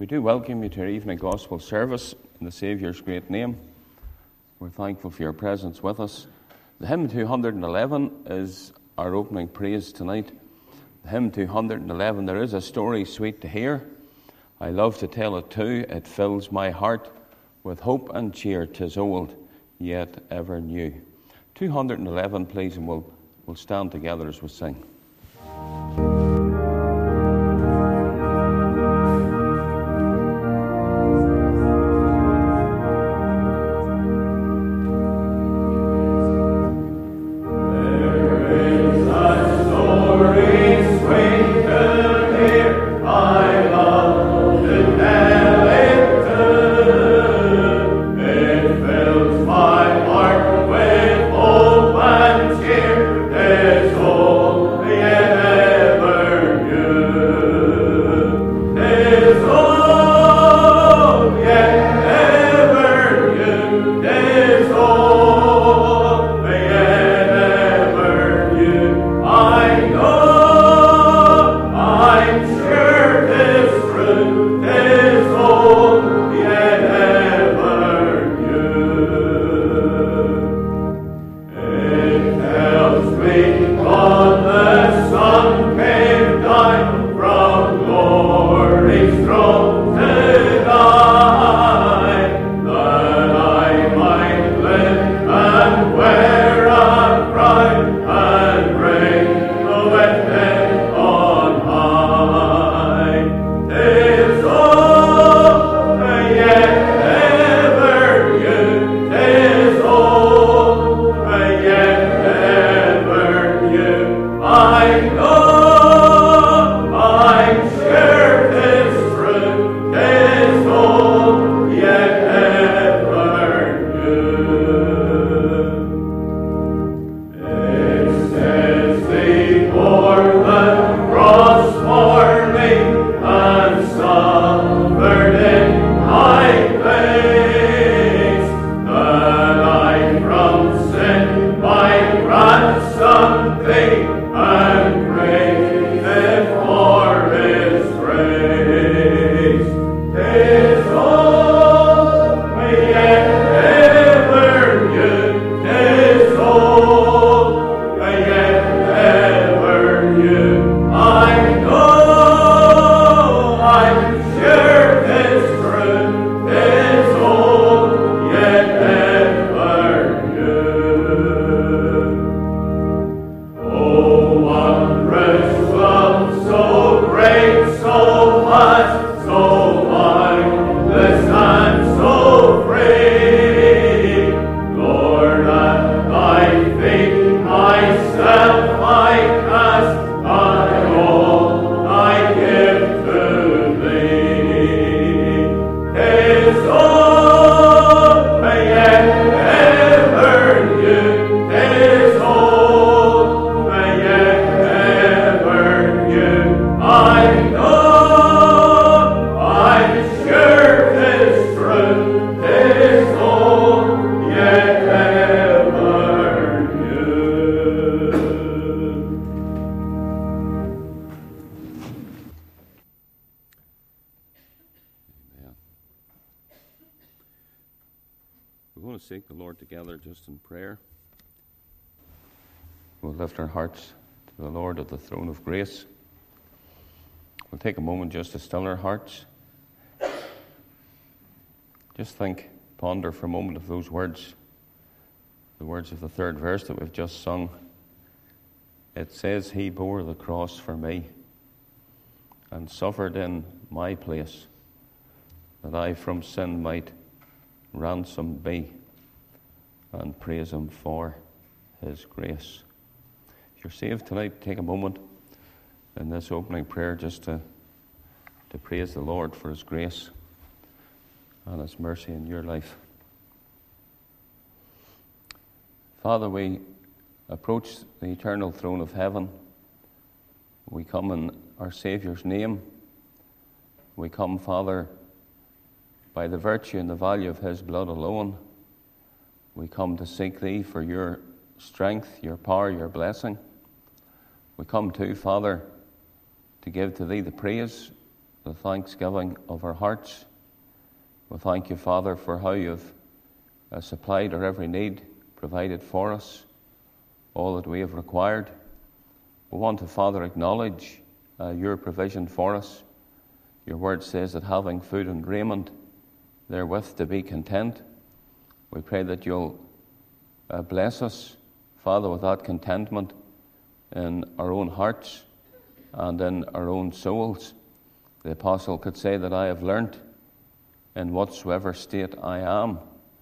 We do welcome you to our evening gospel service in the Saviour's great name. We're thankful for your presence with us. The hymn 211 is our opening praise tonight. The hymn 211, there is a story sweet to hear. I love to tell it too. It fills my heart with hope and cheer. 'Tis old, yet ever new. 211, please, and we'll stand together as we sing. Seek the Lord together just in prayer. We'll lift our hearts to the Lord at the throne of grace. We'll take a moment just to still our hearts. Just think, ponder for a moment of those words, the words of the third verse that we've just sung. It says, He bore the cross for me and suffered in my place, that I from sin might ransomed be, and praise Him for His grace. If you're saved tonight, take a moment in this opening prayer just to praise the Lord for His grace and His mercy in your life. Father, we approach the eternal throne of heaven. We come in our Saviour's name. We come, Father, by the virtue and the value of His blood alone. We come to seek Thee for your strength, your power, your blessing. We come too, Father, to give to Thee the praise the thanksgiving of our hearts. We thank you, Father, for how you've supplied our every need, provided for us all that we have required. We want to, Father, acknowledge your provision for us. Your word says that having food and raiment, therewith to be content. We pray that you'll bless us, Father, with that contentment in our own hearts and in our own souls. The apostle could say that I have learnt in whatsoever state I am,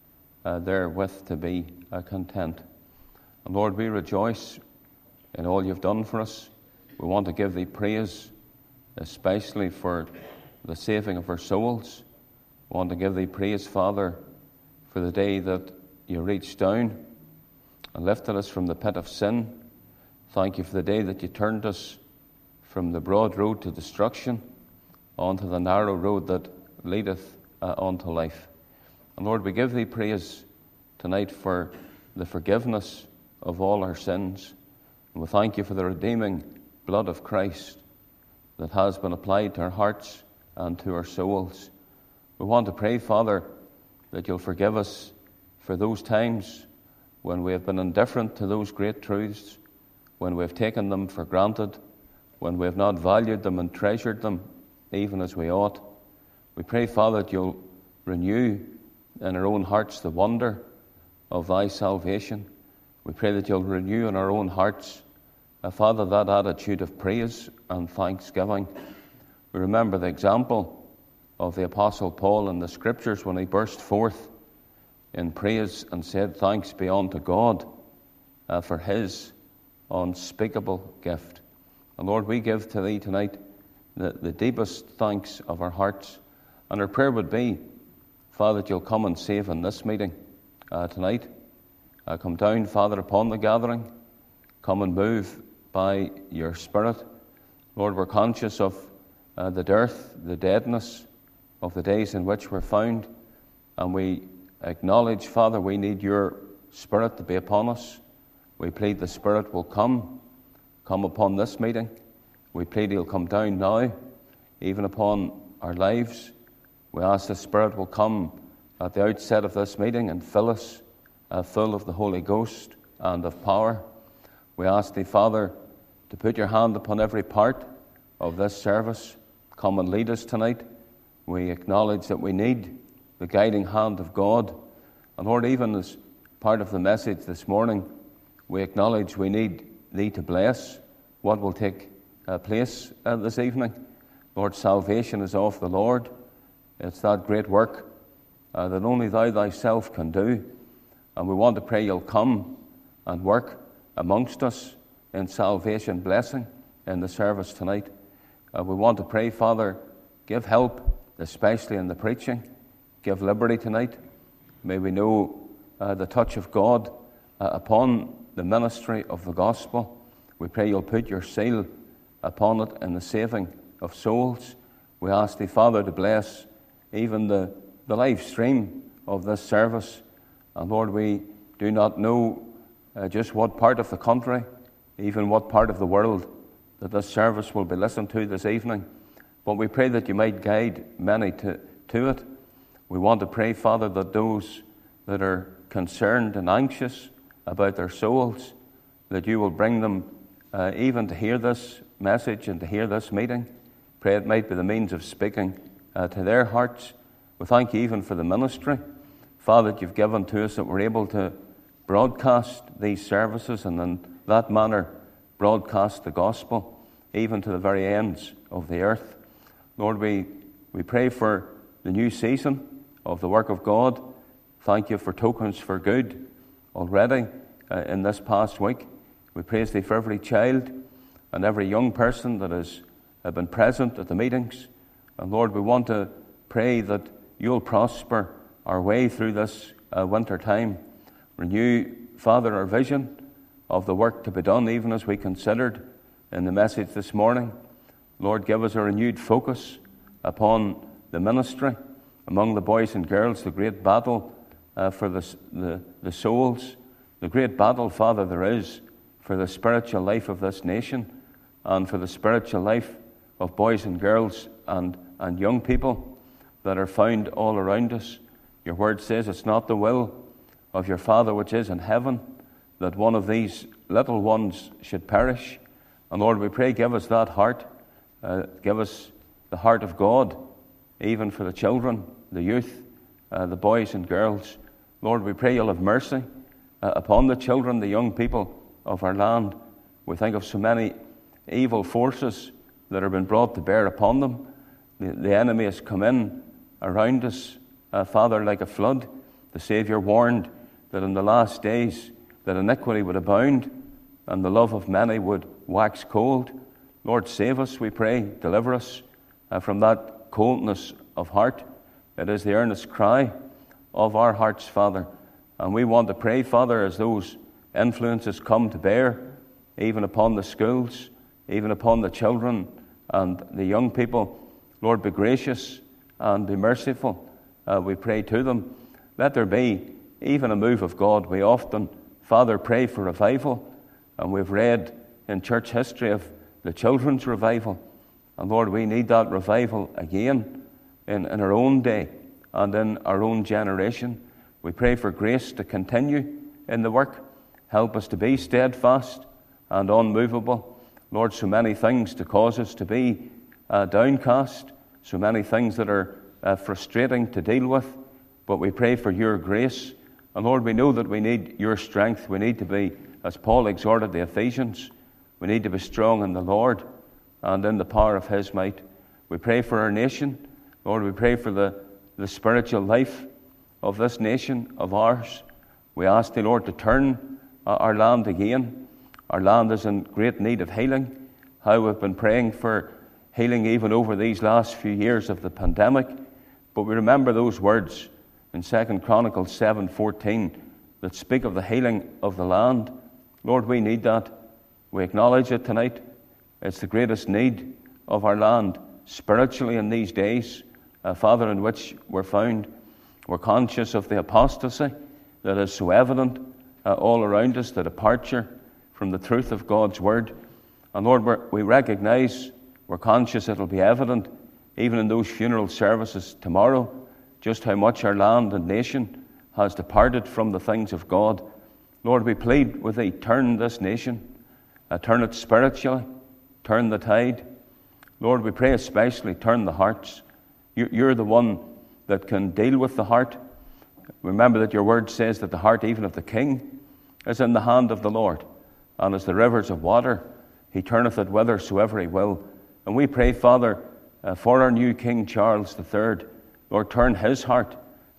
therewith to be content. And Lord, we rejoice in all you've done for us. We want to give thee praise, especially for the saving of our souls. We want to give thee praise, Father, for the day that you reached down and lifted us from the pit of sin. Thank you for the day that you turned us from the broad road to destruction onto the narrow road that leadeth unto life. And Lord, we give thee praise tonight for the forgiveness of all our sins. And we thank you for the redeeming blood of Christ that has been applied to our hearts and to our souls. We want to pray, Father, that you'll forgive us for those times when we have been indifferent to those great truths, when we have taken them for granted, when we have not valued them and treasured them even as we ought. We pray, Father, that you'll renew in our own hearts the wonder of thy salvation. We pray that you'll renew in our own hearts, Father, that attitude of praise and thanksgiving. We remember the example of the Apostle Paul in the Scriptures when he burst forth in praise and said, "Thanks be unto God for his unspeakable gift." And Lord, we give to thee tonight the deepest thanks of our hearts. And our prayer would be, Father, that you'll come and save in this meeting tonight. Come down, Father, upon the gathering. Come and move by your Spirit. Lord, we're conscious of the dearth, the deadness of the days in which we're found. And we acknowledge, Father, we need your Spirit to be upon us. We plead the Spirit will come upon this meeting. We plead he'll come down now, even upon our lives. We ask the Spirit will come at the outset of this meeting and fill us full of the Holy Ghost and of power. We ask thee, Father, to put your hand upon every part of this service. Come and lead us tonight. We acknowledge that we need the guiding hand of God. And Lord, even as part of the message this morning, we acknowledge we need thee to bless what will take place this evening. Lord, salvation is of the Lord. It's that great work that only thou thyself can do. And we want to pray you'll come and work amongst us in salvation blessing in the service tonight. We want to pray, Father, give help, especially in the preaching. Give liberty tonight. May we know the touch of God upon the ministry of the gospel. We pray you'll put your seal upon it in the saving of souls. We ask thee, Father, to bless even the live stream of this service. And Lord, we do not know just what part of the country, even what part of the world that this service will be listened to this evening. But we pray that you might guide many to it. We want to pray, Father, that those that are concerned and anxious about their souls, that you will bring them even to hear this message and to hear this meeting. Pray it might be the means of speaking to their hearts. We thank you even for the ministry, Father, that you've given to us, that we're able to broadcast these services and in that manner broadcast the gospel even to the very ends of the earth. Lord, we pray for the new season of the work of God. Thank you for tokens for good already in this past week. We praise thee for every child and every young person that has been present at the meetings. And Lord, we want to pray that you'll prosper our way through this winter time. Renew, Father, our vision of the work to be done, even as we considered in the message this morning. Lord, give us a renewed focus upon the ministry among the boys and girls, the great battle for the souls, the great battle, Father, there is for the spiritual life of this nation and for the spiritual life of boys and girls and and young people that are found all around us. Your word says it's not the will of your Father which is in heaven that one of these little ones should perish. And Lord, we pray, give us that heart. Give us the heart of God, even for the children, the youth, the boys and girls. Lord, we pray you'll have mercy upon the children, the young people of our land. We think of so many evil forces that have been brought to bear upon them. The enemy has come in around us, Father, like a flood. The Saviour warned that in the last days that iniquity would abound and the love of many would wax cold. Lord, save us, we pray. Deliver us from that coldness of heart. It is the earnest cry of our hearts, Father. And we want to pray, Father, as those influences come to bear, even upon the schools, even upon the children and the young people. Lord, be gracious and be merciful. We pray to them. Let there be even a move of God. We often, Father, pray for revival. And we've read in church history of the children's revival. And Lord, we need that revival again in our own day and in our own generation. We pray for grace to continue in the work. Help us to be steadfast and unmovable. Lord, so many things to cause us to be downcast, so many things that are frustrating to deal with, but we pray for your grace. And Lord, we know that we need your strength. We need to be, as Paul exhorted the Ephesians, we need to be strong in the Lord and in the power of his might. We pray for our nation. Lord, we pray for the spiritual life of this nation of ours. We ask thee, Lord, to turn our land again. Our land is in great need of healing. How we've been praying for healing even over these last few years of the pandemic. But we remember those words in 2 Chronicles 7:14 that speak of the healing of the land. Lord, we need that. We acknowledge it tonight. It's the greatest need of our land spiritually in these days, Father, in which we're found. We're conscious of the apostasy that is so evident all around us, the departure from the truth of God's word. And Lord, we recognize, we're conscious it'll be evident even in those funeral services tomorrow, just how much our land and nation has departed from the things of God. Lord, we plead with thee, turn this nation, turn it spiritually, turn the tide. Lord, we pray especially, turn the hearts. You're the one that can deal with the heart. Remember that your word says that the heart even of the king is in the hand of the Lord. And as the rivers of water, he turneth it whithersoever he will. And we pray, Father, for our new King Charles III. Lord, turn his heart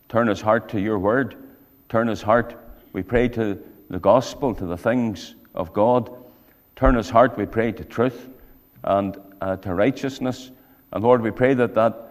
to your word. Turn his heart, we pray, to the gospel, to the things of God. Turn his heart, we pray, to truth and to righteousness. And Lord, we pray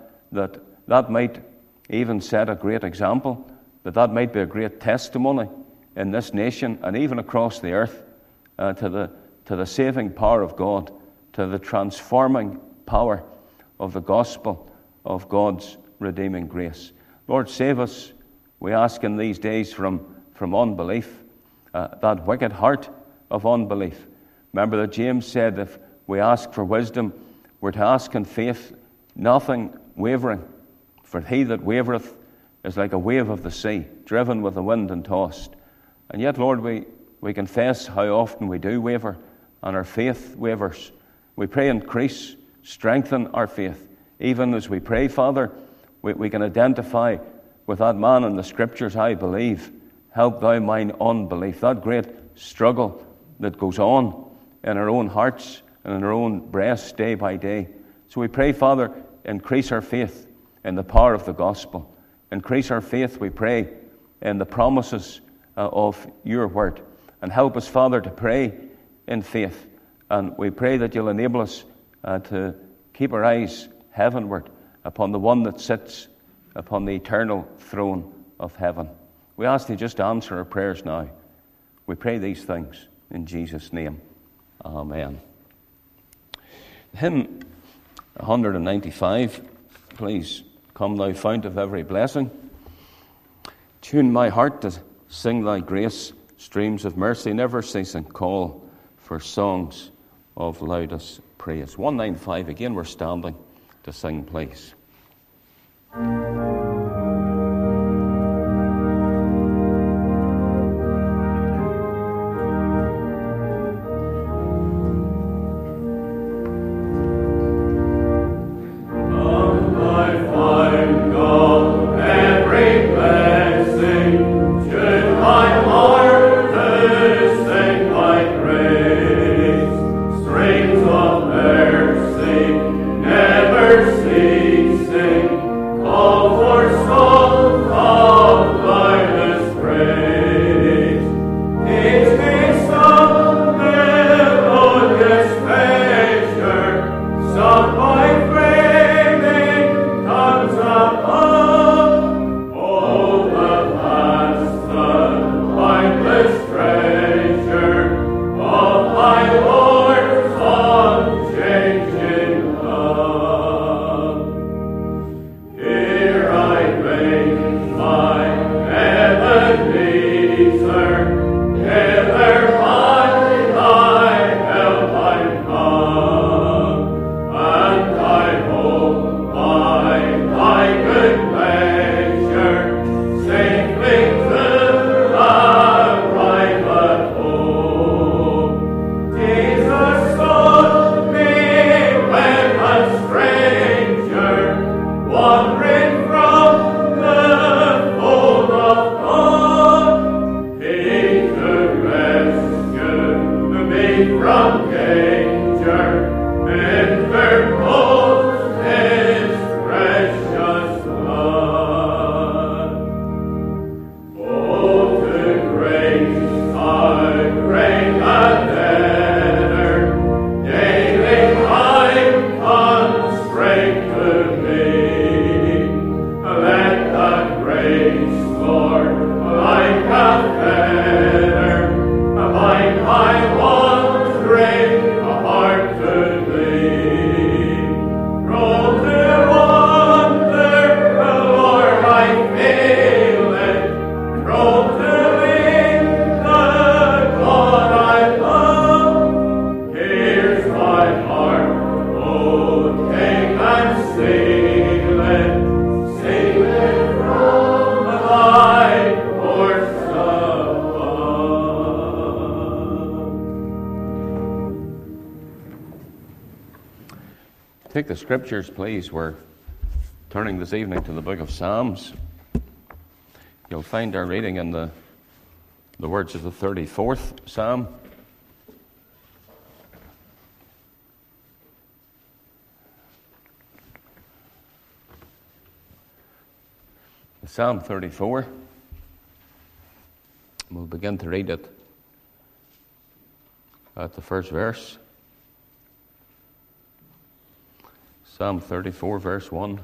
that might even set a great example, that might be a great testimony in this nation and even across the earth to the saving power of God, to the transforming power of the gospel of God's redeeming grace. Lord, save us, we ask in these days, from unbelief, that wicked heart of unbelief. Remember that James said if we ask for wisdom, we're to ask in faith, nothing wavering. For he that wavereth is like a wave of the sea, driven with the wind and tossed. And yet, Lord, we confess how often we do waver, and our faith wavers. We pray increase, strengthen our faith. Even as we pray, Father, we can identify with that man in the Scriptures, I believe. Help thou mine unbelief. That great struggle that goes on in our own hearts and in our own breasts day by day. So we pray, Father, increase our faith in the power of the gospel. Increase our faith, we pray, in the promises of your word. And help us, Father, to pray in faith. And we pray that you'll enable us to keep our eyes heavenward upon the one that sits upon the eternal throne of heaven. We ask thee just to answer our prayers now. We pray these things in Jesus' name. Amen. Hymn 195, please. Come thou fount of every blessing. Tune my heart to sing thy grace. Streams of mercy never ceasing call for songs of loudest praise. 195 again, we're standing to sing, please. Take the scriptures, please. We're turning this evening to the book of Psalms. You'll find our reading in the words of the 34th Psalm. Psalm 34. We'll begin to read it at the first verse. Psalm 34, verse 1.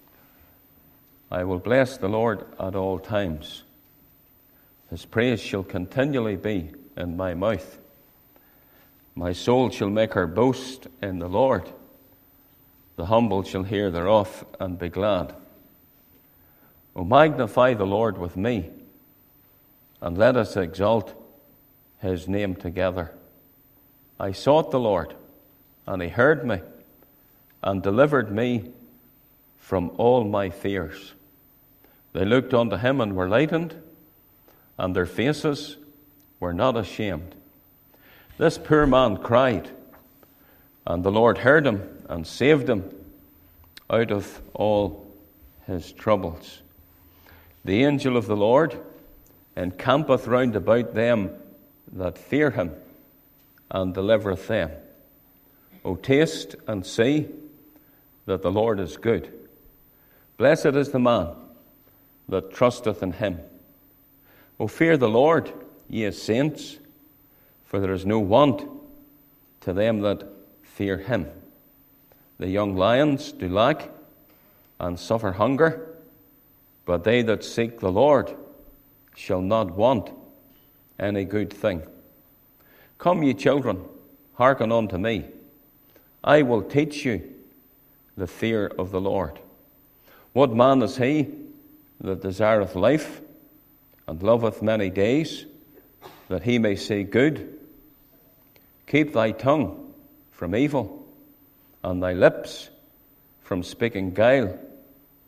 I will bless the Lord at all times. His praise shall continually be in my mouth. My soul shall make her boast in the Lord. The humble shall hear thereof and be glad. O magnify the Lord with me, and let us exalt his name together. I sought the Lord, and he heard me, and delivered me from all my fears. They looked unto him and were lightened, and their faces were not ashamed. This poor man cried, and the Lord heard him and saved him out of all his troubles. The angel of the Lord encampeth round about them that fear him, and delivereth them. O taste and see that the Lord is good. Blessed is the man that trusteth in him. O fear the Lord, ye saints, for there is no want to them that fear him. The young lions do lack and suffer hunger, but they that seek the Lord shall not want any good thing. Come, ye children, hearken unto me. I will teach you the fear of the Lord. What man is he that desireth life and loveth many days, that he may see good? Keep thy tongue from evil, and thy lips from speaking guile.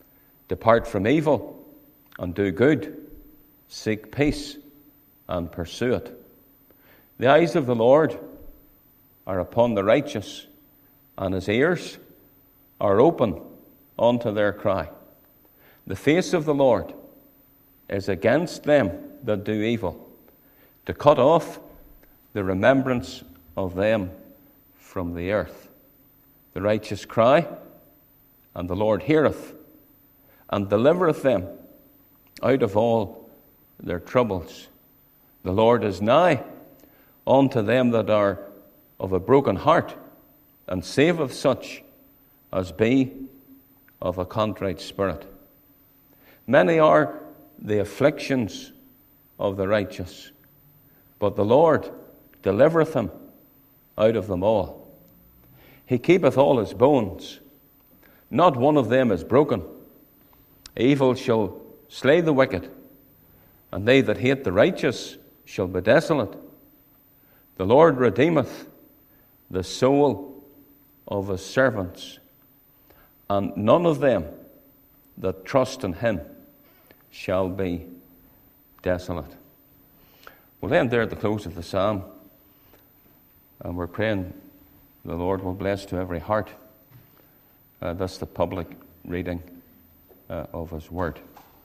Depart from evil and do good. Seek peace and pursue it. The eyes of the Lord are upon the righteous, and his ears are open unto their cry. The face of the Lord is against them that do evil, to cut off the remembrance of them from the earth. The righteous cry, and the Lord heareth, and delivereth them out of all their troubles. The Lord is nigh unto them that are of a broken heart, and saveth such as be of a contrite spirit. Many are the afflictions of the righteous, but the Lord delivereth him out of them all. He keepeth all his bones, not one of them is broken. Evil shall slay the wicked, and they that hate the righteous shall be desolate. The Lord redeemeth the soul of his servants, and none of them that trust in him shall be desolate. We'll end there at the close of the psalm, and we're praying the Lord will bless to every heart thus the public reading of his word.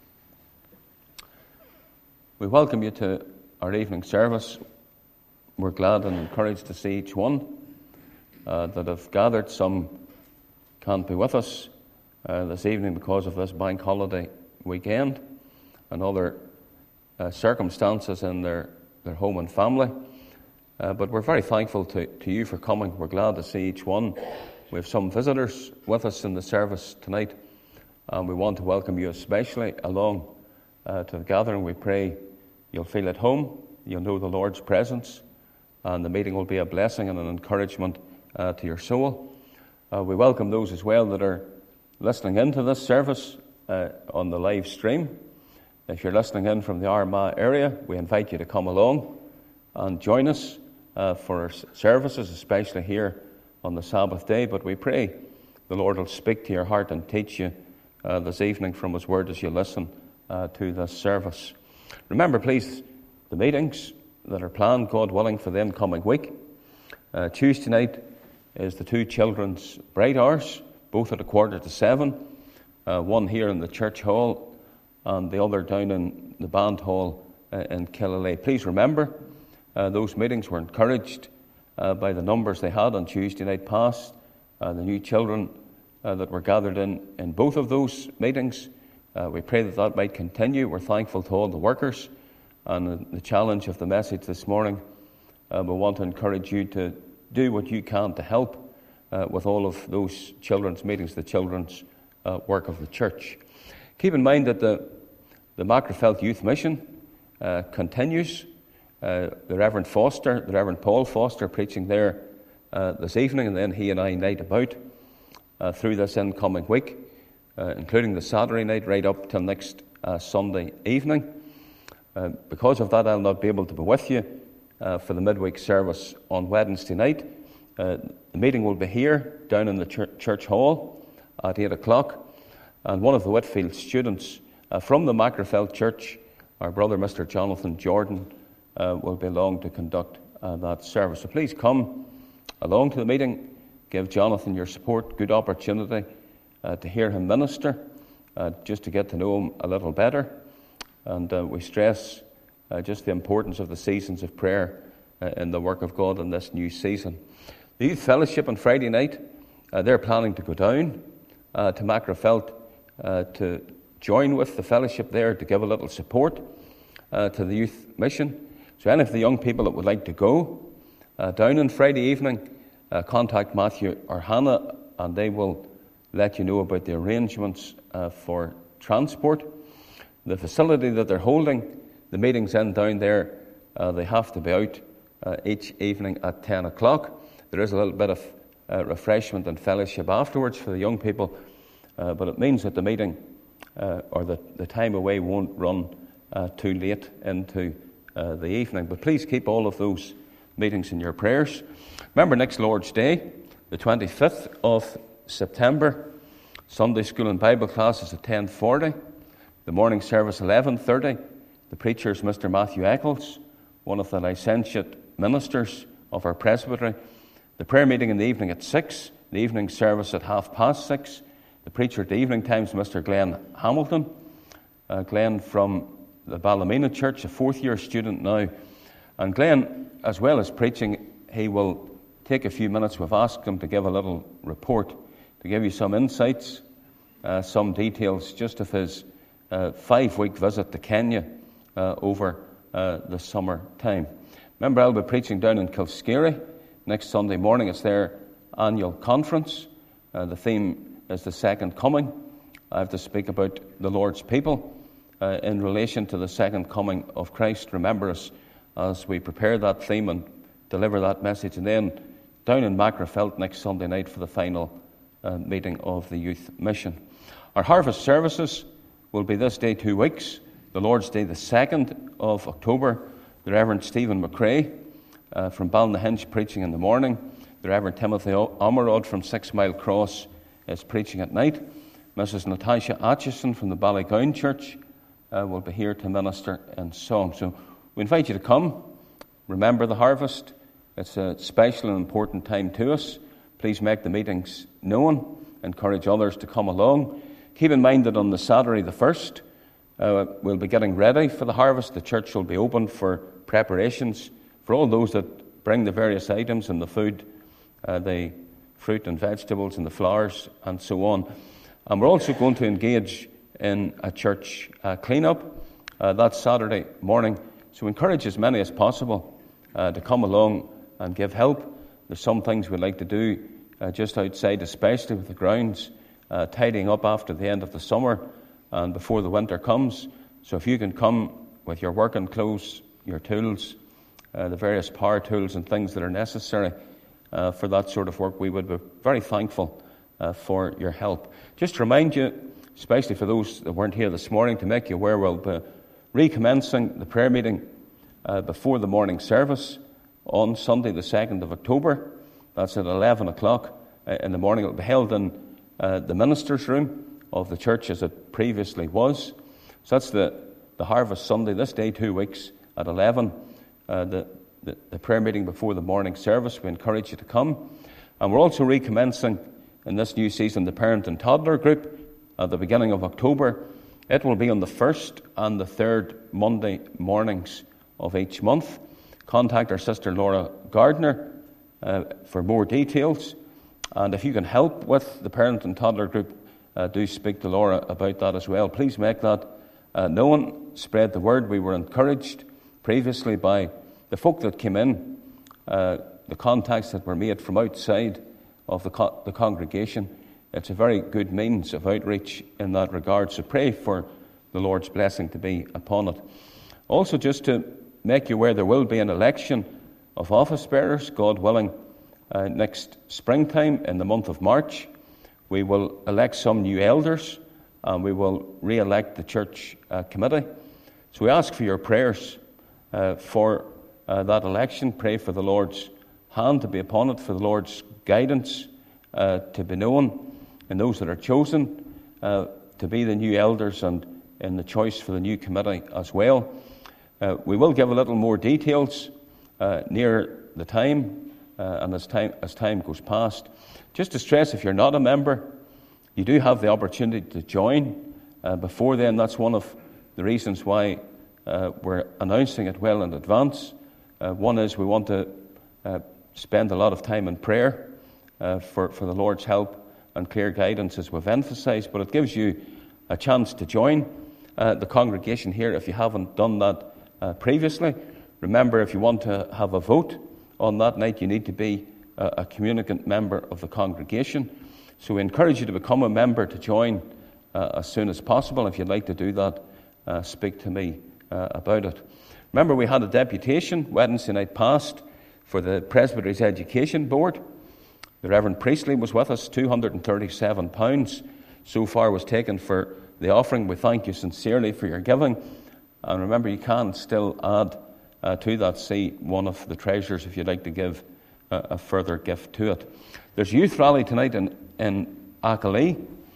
We welcome you to our evening service. We're glad and encouraged to see each one that have gathered. Some can't be with us this evening because of this bank holiday weekend and other circumstances in their home and family. But we're very thankful to you for coming. We're glad to see each one. We have some visitors with us in the service tonight, and we want to welcome you especially along to the gathering. We pray you'll feel at home, you'll know the Lord's presence, and the meeting will be a blessing and an encouragement to your soul. We welcome those as well that are listening into this service on the live stream. If you're listening in from the Armagh area, we invite you to come along and join us for our services, especially here on the Sabbath day. But we pray the Lord will speak to your heart and teach you this evening from his word as you listen to this service. Remember, please, the meetings that are planned, God willing, for the incoming week. Tuesday night is the two children's bright hours, both at 7:15. One here in the church hall and the other down in the band hall in Killalay. Please remember, those meetings were encouraged by the numbers they had on Tuesday night past. The new children that were gathered in both of those meetings. We pray that might continue. We're thankful to all the workers and the challenge of the message this morning. We want to encourage you to do what you can to help with all of those children's meetings, the children's work of the church. Keep in mind that the Magherafelt Youth Mission continues. The Reverend Paul Foster, preaching there this evening, and then he and I night about through this incoming week, including the Saturday night right up till next Sunday evening. Because of that, I'll not be able to be with you for the midweek service on Wednesday night. The meeting will be here down in the church hall at 8 o'clock. And one of the Whitfield students from the Magherafelt Church, our brother Mr. Jonathan Jordan, will be along to conduct that service. So please come along to the meeting. Give Jonathan your support. Good opportunity to hear him minister, just to get to know him a little better. And we stress just the importance of the seasons of prayer in the work of God in this new season. The Youth Fellowship on Friday night, they're planning to go down to Magherafelt to join with the fellowship there to give a little support to the youth mission. So any of the young people that would like to go down on Friday evening, contact Matthew or Hannah, and they will let you know about the arrangements for transport. The facility that they're holding the meetings in down there, they have to be out each evening at 10 o'clock. There is a little bit of refreshment and fellowship afterwards for the young people, but it means that the meeting or the time away won't run too late into the evening. But please keep all of those meetings in your prayers. Remember, next Lord's Day, the 25th of September, Sunday school and Bible class is at 10:40. The morning service 11:30. The preacher is Mr. Matthew Eccles, one of the licentiate ministers of our presbytery. The prayer meeting in the evening at 6. The evening service at 6:30. The preacher at the evening times, Mr. Glenn Hamilton. Glenn from the Ballymena Church, a fourth-year student now. And Glenn, as well as preaching, he will take a few minutes. We've asked him to give a little report, to give you some insights, some details just of his 5-week visit to Kenya over the summer time. Remember, I'll be preaching down in Kilscary next Sunday morning. It's their annual conference. The theme is the Second Coming. I have to speak about the Lord's people in relation to the second coming of Christ. Remember us as we prepare that theme and deliver that message. And then down in Macrofelt next Sunday night for the final meeting of the youth mission. Our harvest services will be this day 2 weeks. The Lord's Day, the 2nd of October. The Reverend Stephen McRae from Ballynahinch preaching in the morning. The Reverend Timothy Omerod from 6 Mile Cross is preaching at night. Mrs. Natasha Atchison from the Ballygown Church will be here to minister in song. So we invite you to come. Remember the harvest. It's a special and important time to us. Please make the meetings known. Encourage others to come along. Keep in mind that on the Saturday the 1st, we'll be getting ready for the harvest. The church will be open for preparations for all those that bring the various items and the food, the fruit and vegetables and the flowers and so on. And we're also going to engage in a church clean-up that Saturday morning. So encourage as many as possible to come along and give help. There's some things we'd like to do just outside, especially with the grounds, tidying up after the end of the summer and before the winter comes. So if you can come with your working clothes, your tools, the various power tools and things that are necessary for that sort of work, we would be very thankful for your help. Just to remind you, especially for those that weren't here this morning, to make you aware, we'll be recommencing the prayer meeting before the morning service on Sunday the 2nd of October. That's at 11 o'clock in the morning. It will be held in the minister's room of the church as it previously was. So that's the Harvest Sunday, this day 2 weeks at 11, the prayer meeting before the morning service. We encourage you to come. And we're also recommencing in this new season the parent and toddler group at the beginning of October. It will be on the 1st and the 3rd Monday mornings of each month. Contact our sister Laura Gardner for more details. And if you can help with the parent and toddler group, do speak to Laura about that as well. Please make that known. Spread the word. We were encouraged previously by the folk that came in, the contacts that were made from outside of the congregation. It's a very good means of outreach in that regard. So pray for the Lord's blessing to be upon it. Also, just to make you aware, there will be an election of office bearers, God willing, next springtime in the month of March. We will elect some new elders, and we will re-elect the church committee. So we ask for your prayers for that election. Pray for the Lord's hand to be upon it, for the Lord's guidance to be known, and those that are chosen to be the new elders and in the choice for the new committee as well. We will give a little more details near the time and as time goes past. Just to stress, if you're not a member, you do have the opportunity to join before then. That's one of the reasons why we're announcing it well in advance. One is we want to spend a lot of time in prayer for the Lord's help and clear guidance, as we've emphasised, but it gives you a chance to join the congregation here if you haven't done that previously. Remember, if you want to have a vote on that night, you need to be a communicant member of the congregation. So we encourage you to become a member, to join as soon as possible. If you'd like to do that, speak to me about it. Remember, we had a deputation Wednesday night past for the Presbytery's Education Board. The Reverend Priestley was with us. £237 so far was taken for the offering. We thank you sincerely for your giving. And remember, you can still add to that. See one of the treasurers if you'd like to give a further gift to it. There's a youth rally tonight in Achalee.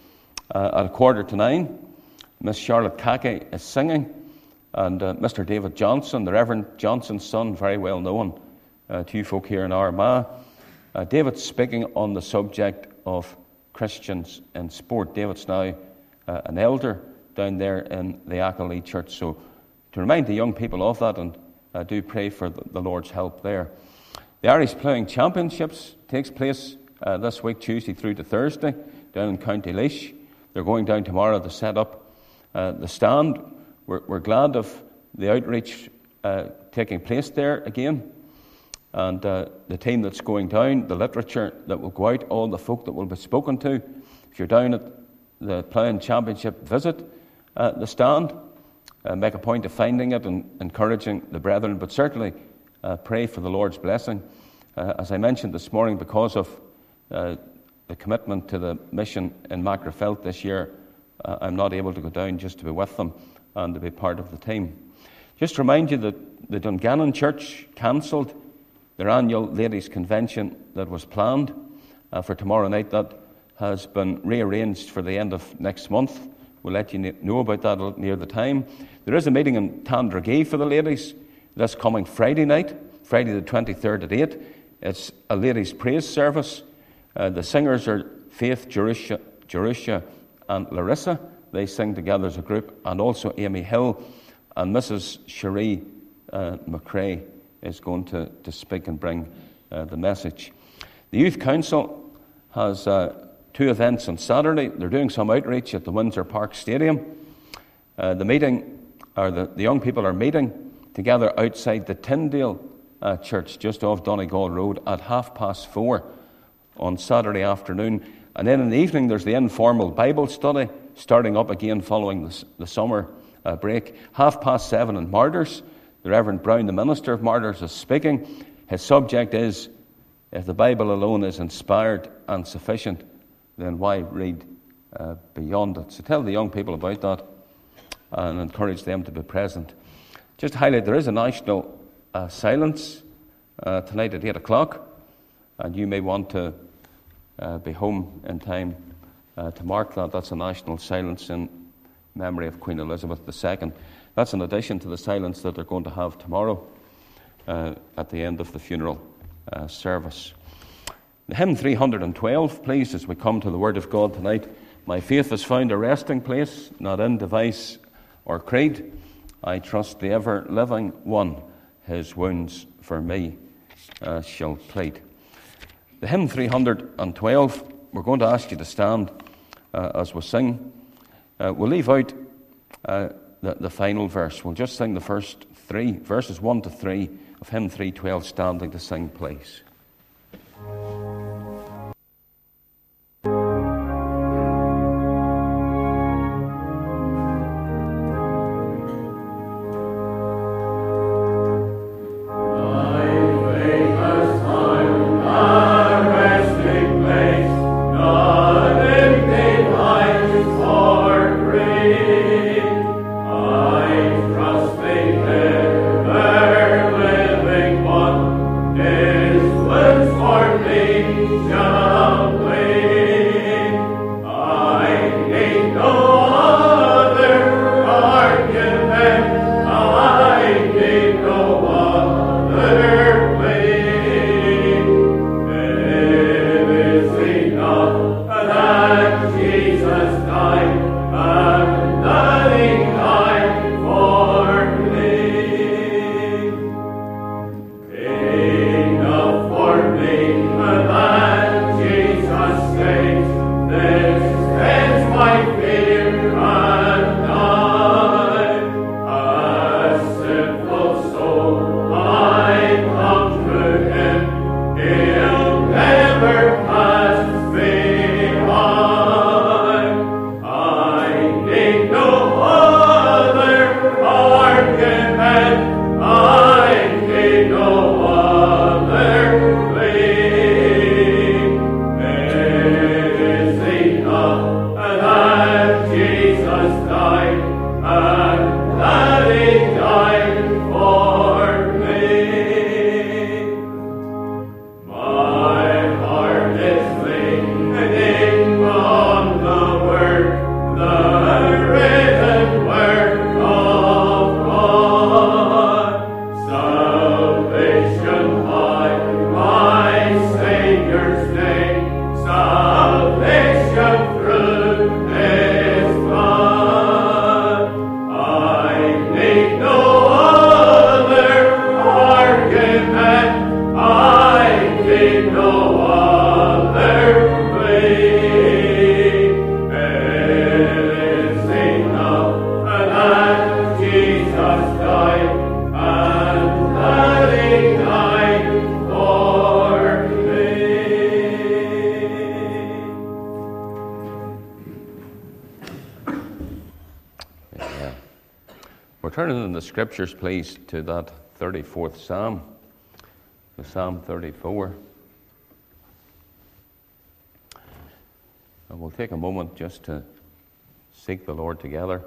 At 8:45, Miss Charlotte Kake is singing, and Mr. David Johnson, the Reverend Johnson's son, very well known to you folk here in Armagh. David's speaking on the subject of Christians in sport. David's now an elder down there in the Achilles Church. So to remind the young people of that, and do pray for the Lord's help there. The Irish Ploughing Championships takes place this week, Tuesday through to Thursday, down in County Laois. They're going down tomorrow to set up the stand. We're glad of the outreach taking place there again. And the team that's going down, the literature that will go out, all the folk that will be spoken to. If you're down at the Ploughing Championship, visit the stand. Make a point of finding it and encouraging the brethren, but certainly pray for the Lord's blessing. As I mentioned this morning, because of the commitment to the mission in Macrofelt this year, I'm not able to go down just to be with them and to be part of the team. Just to remind you that the Dungannon Church cancelled their annual ladies' convention that was planned for tomorrow night. That has been rearranged for the end of next month. We'll let you know about that near the time. There is a meeting in Tandragee for the ladies this coming Friday night, Friday the 23rd at 8. It's a ladies' praise service. The singers are Faith, Jerusha and Larissa. They sing together as a group. And also Amy Hill and Mrs. Cherie McCrae is going to speak and bring the message. The Youth Council has 2 events on Saturday. They're doing some outreach at the Windsor Park Stadium. The young people are meeting together outside the Tyndale Church just off Donegal Road at 4:30 on Saturday afternoon. And then in the evening there's the informal Bible study starting up again following the summer break. 7:30 in Martyrs. The Reverend Brown, the minister of Martyrs, is speaking. His subject is, if the Bible alone is inspired and sufficient, then why read beyond it? So tell the young people about that and encourage them to be present. Just to highlight, there is a national silence tonight at 8 o'clock, and you may want to be home in time to mark that. That's a national silence in memory of Queen Elizabeth II. That's in addition to the silence that they're going to have tomorrow at the end of the funeral service. The hymn 312, please, as we come to the Word of God tonight. My faith has found a resting place, not in device or creed. I trust the ever-living one, his wounds for me shall plead. The hymn 312, we're going to ask you to stand as we sing. We'll leave out the final verse. We'll just sing the first 3, verses 1 to 3 of hymn 312, standing to sing, please. For me. turning in the Scriptures, please, to that 34th Psalm, to Psalm 34. And we'll take a moment just to seek the Lord together.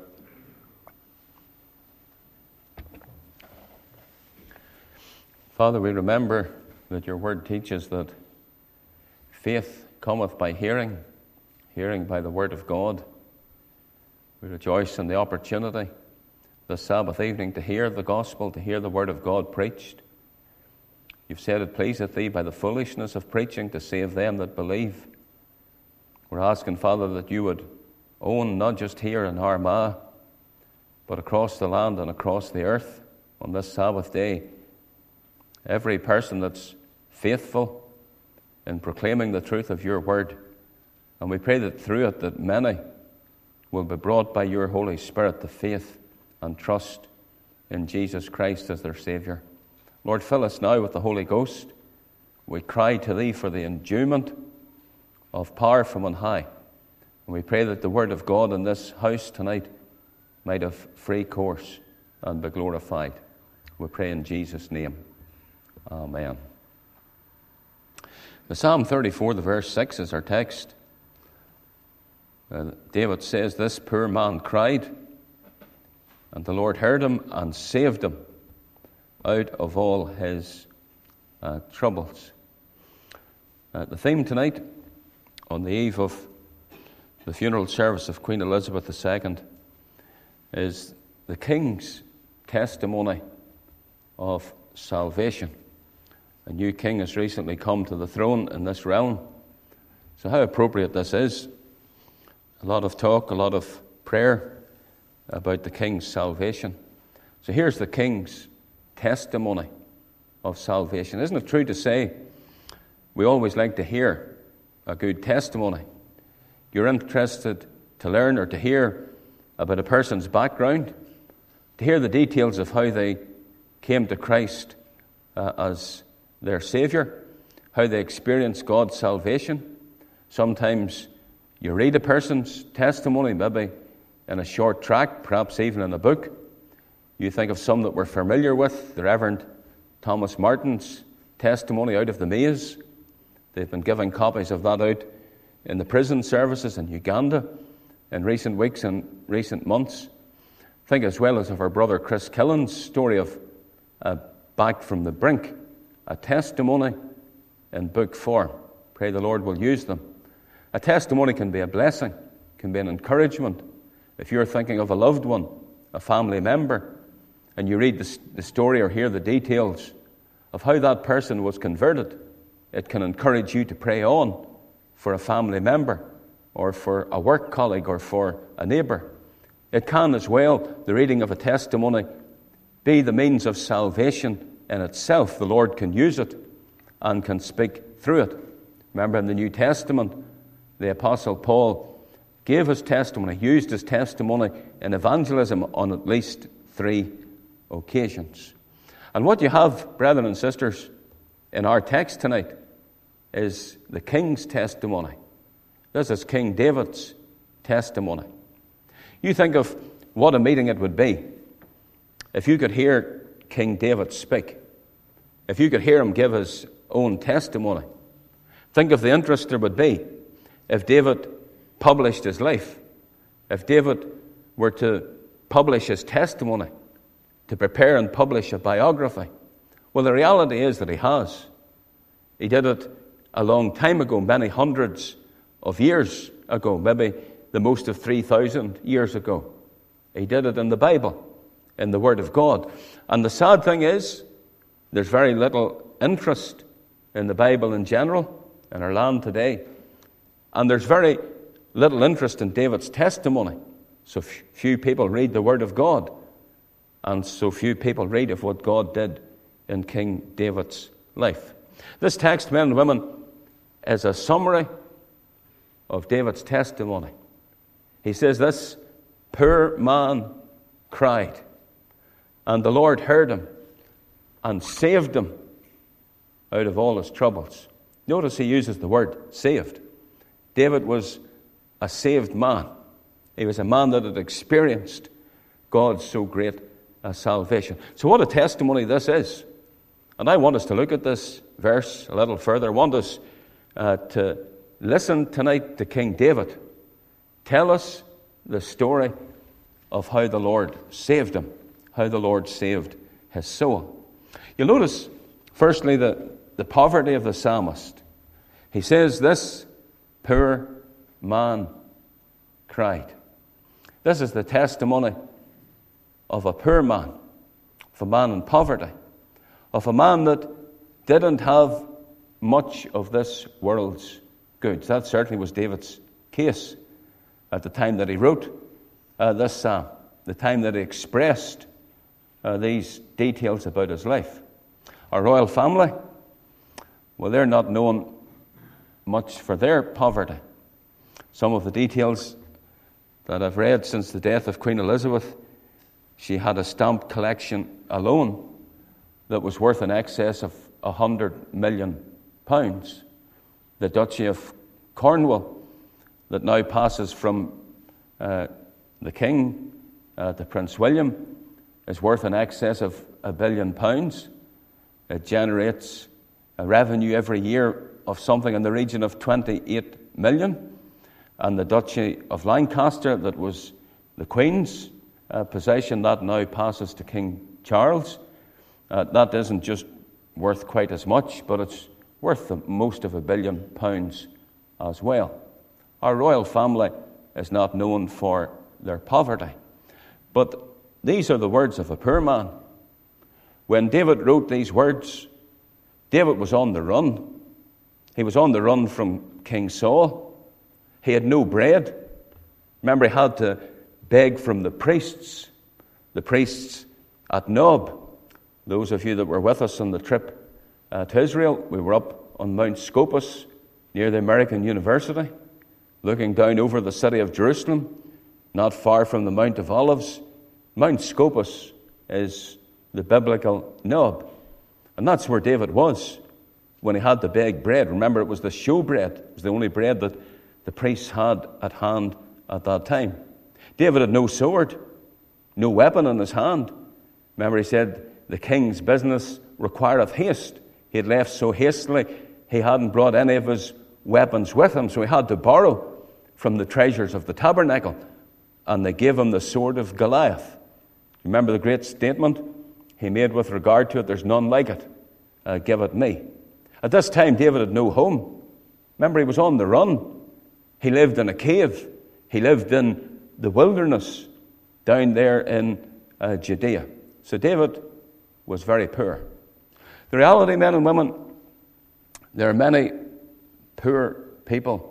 Father, we remember that your word teaches that faith cometh by hearing, hearing by the word of God. We rejoice in the opportunity this Sabbath evening to hear the gospel, to hear the word of God preached. You've said it pleaseth thee by the foolishness of preaching to save them that believe. We're asking, Father, that you would own not just here in Armagh, but across the land and across the earth on this Sabbath day, every person that's faithful in proclaiming the truth of your word. And we pray that through it that many will be brought by your Holy Spirit to faith and trust in Jesus Christ as their Saviour. Lord, fill us now with the Holy Ghost. We cry to thee for the endowment of power from on high. And we pray that the word of God in this house tonight might have free course and be glorified. We pray in Jesus' name. Amen. The Psalm 34, the verse 6 is our text. David says, "This poor man cried, and the Lord heard him and saved him out of all his troubles." The theme tonight, on the eve of the funeral service of Queen Elizabeth II, is the King's testimony of salvation. A new king has recently come to the throne in this realm. So how appropriate this is. A lot of talk, a lot of prayer about the King's salvation. So here's the King's testimony of salvation. Isn't it true to say we always like to hear a good testimony? You're interested to learn or to hear about a person's background, to hear the details of how they came to Christ as their Saviour, how they experienced God's salvation. Sometimes you read a person's testimony, maybe in a short tract, perhaps even in a book. You think of some that we're familiar with, the Reverend Thomas Martin's testimony out of the maze. They've been giving copies of that out in the prison services in Uganda in recent weeks and recent months. Think as well as of our brother Chris Killen's story of Back from the Brink, a testimony in book form. Pray the Lord will use them. A testimony can be a blessing, can be an encouragement. If you're thinking of a loved one, a family member, and you read the story or hear the details of how that person was converted, it can encourage you to pray on for a family member or for a work colleague or for a neighbour. It can as well, the reading of a testimony, be the means of salvation in itself. The Lord can use it and can speak through it. Remember in the New Testament, the Apostle Paul gave his testimony, used his testimony in evangelism on at least 3 occasions. And what you have, brethren and sisters, in our text tonight is the King's testimony. This is King David's testimony. You think of what a meeting it would be if you could hear King David speak, if you could hear him give his own testimony. Think of the interest there would be if David published his life, if David were to publish his testimony, to prepare and publish a biography. Well, the reality is that he has. He did it a long time ago, many hundreds of years ago, maybe the most of 3,000 years ago. He did it in the Bible, in the Word of God. And the sad thing is, there's very little interest in the Bible in general in our land today. And there's very little interest in David's testimony. So few people read the Word of God. And so few people read of what God did in King David's life. This text, men and women, is a summary of David's testimony. He says, "This poor man cried, and the Lord heard him and saved him out of all his troubles." Notice he uses the word saved. David was a saved man. He was a man that had experienced God's so great salvation. So what a testimony this is. And I want us to look at this verse a little further. I want us to listen tonight to King David tell us the story of how the Lord saved him, how the Lord saved his soul. You'll notice, firstly, the poverty of the psalmist. He says, "This poor man cried." This is the testimony of a poor man, of a man in poverty, of a man that didn't have much of this world's goods. That certainly was David's case at the time that he wrote this psalm, the time that he expressed these details about his life. Our royal family, well, they're not known much for their poverty. Some of the details that I've read since the death of Queen Elizabeth, she had a stamp collection alone that was worth in excess of £100 million. The Duchy of Cornwall, that now passes from the King to Prince William, is worth in excess of £1 billion. It generates a revenue every year of something in the region of 28 million. And the Duchy of Lancaster, that was the Queen's possession, that now passes to King Charles. That isn't just worth quite as much, but it's worth most of £1 billion as well. Our royal family is not known for their poverty. But these are the words of a poor man. When David wrote these words, David was on the run. He was on the run from King Saul. He had no bread. Remember, he had to beg from the priests at Nob. Those of you that were with us on the trip to Israel, we were up on Mount Scopus near the American University, looking down over the city of Jerusalem, not far from the Mount of Olives. Mount Scopus is the biblical Nob. And that's where David was when he had to beg bread. Remember, it was the show bread. It was the only bread that the priests had at hand at that time. David had no sword, no weapon in his hand. Remember, he said, "The king's business requireth haste." He had left so hastily, he hadn't brought any of his weapons with him, so he had to borrow from the treasures of the tabernacle. And they gave him the sword of Goliath. Remember the great statement he made with regard to it, "There's none like it. Give it me." At this time, David had no home. Remember, he was on the run. He lived in a cave. He lived in the wilderness down there in Judea. So David was very poor. The reality, men and women, there are many poor people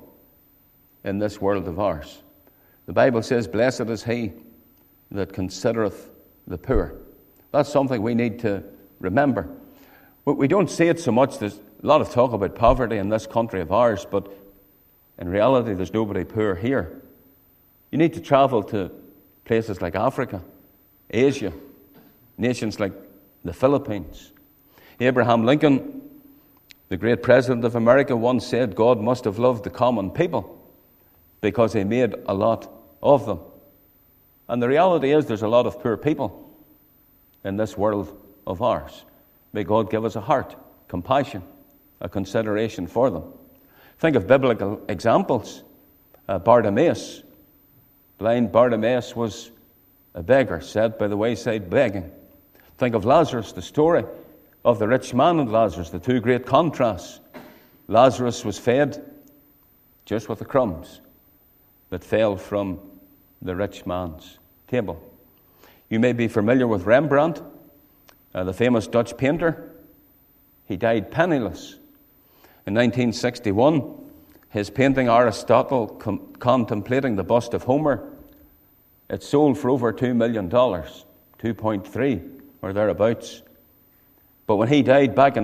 in this world of ours. The Bible says, "Blessed is he that considereth the poor." That's something we need to remember. We don't see it so much. There's a lot of talk about poverty in this country of ours, but in reality, there's nobody poor here. You need to travel to places like Africa, Asia, nations like the Philippines. Abraham Lincoln, the great president of America, once said God must have loved the common people because he made a lot of them. And the reality is there's a lot of poor people in this world of ours. May God give us a heart, compassion, a consideration for them. Think of biblical examples. Bartimaeus. Blind Bartimaeus was a beggar, sat by the wayside begging. Think of Lazarus, the story of the rich man and Lazarus, the two great contrasts. Lazarus was fed just with the crumbs that fell from the rich man's table. You may be familiar with Rembrandt, the famous Dutch painter. He died penniless. In 1961, his painting Aristotle, contemplating the bust of Homer, it sold for over $2 million, 2.3 or thereabouts. But when he died back in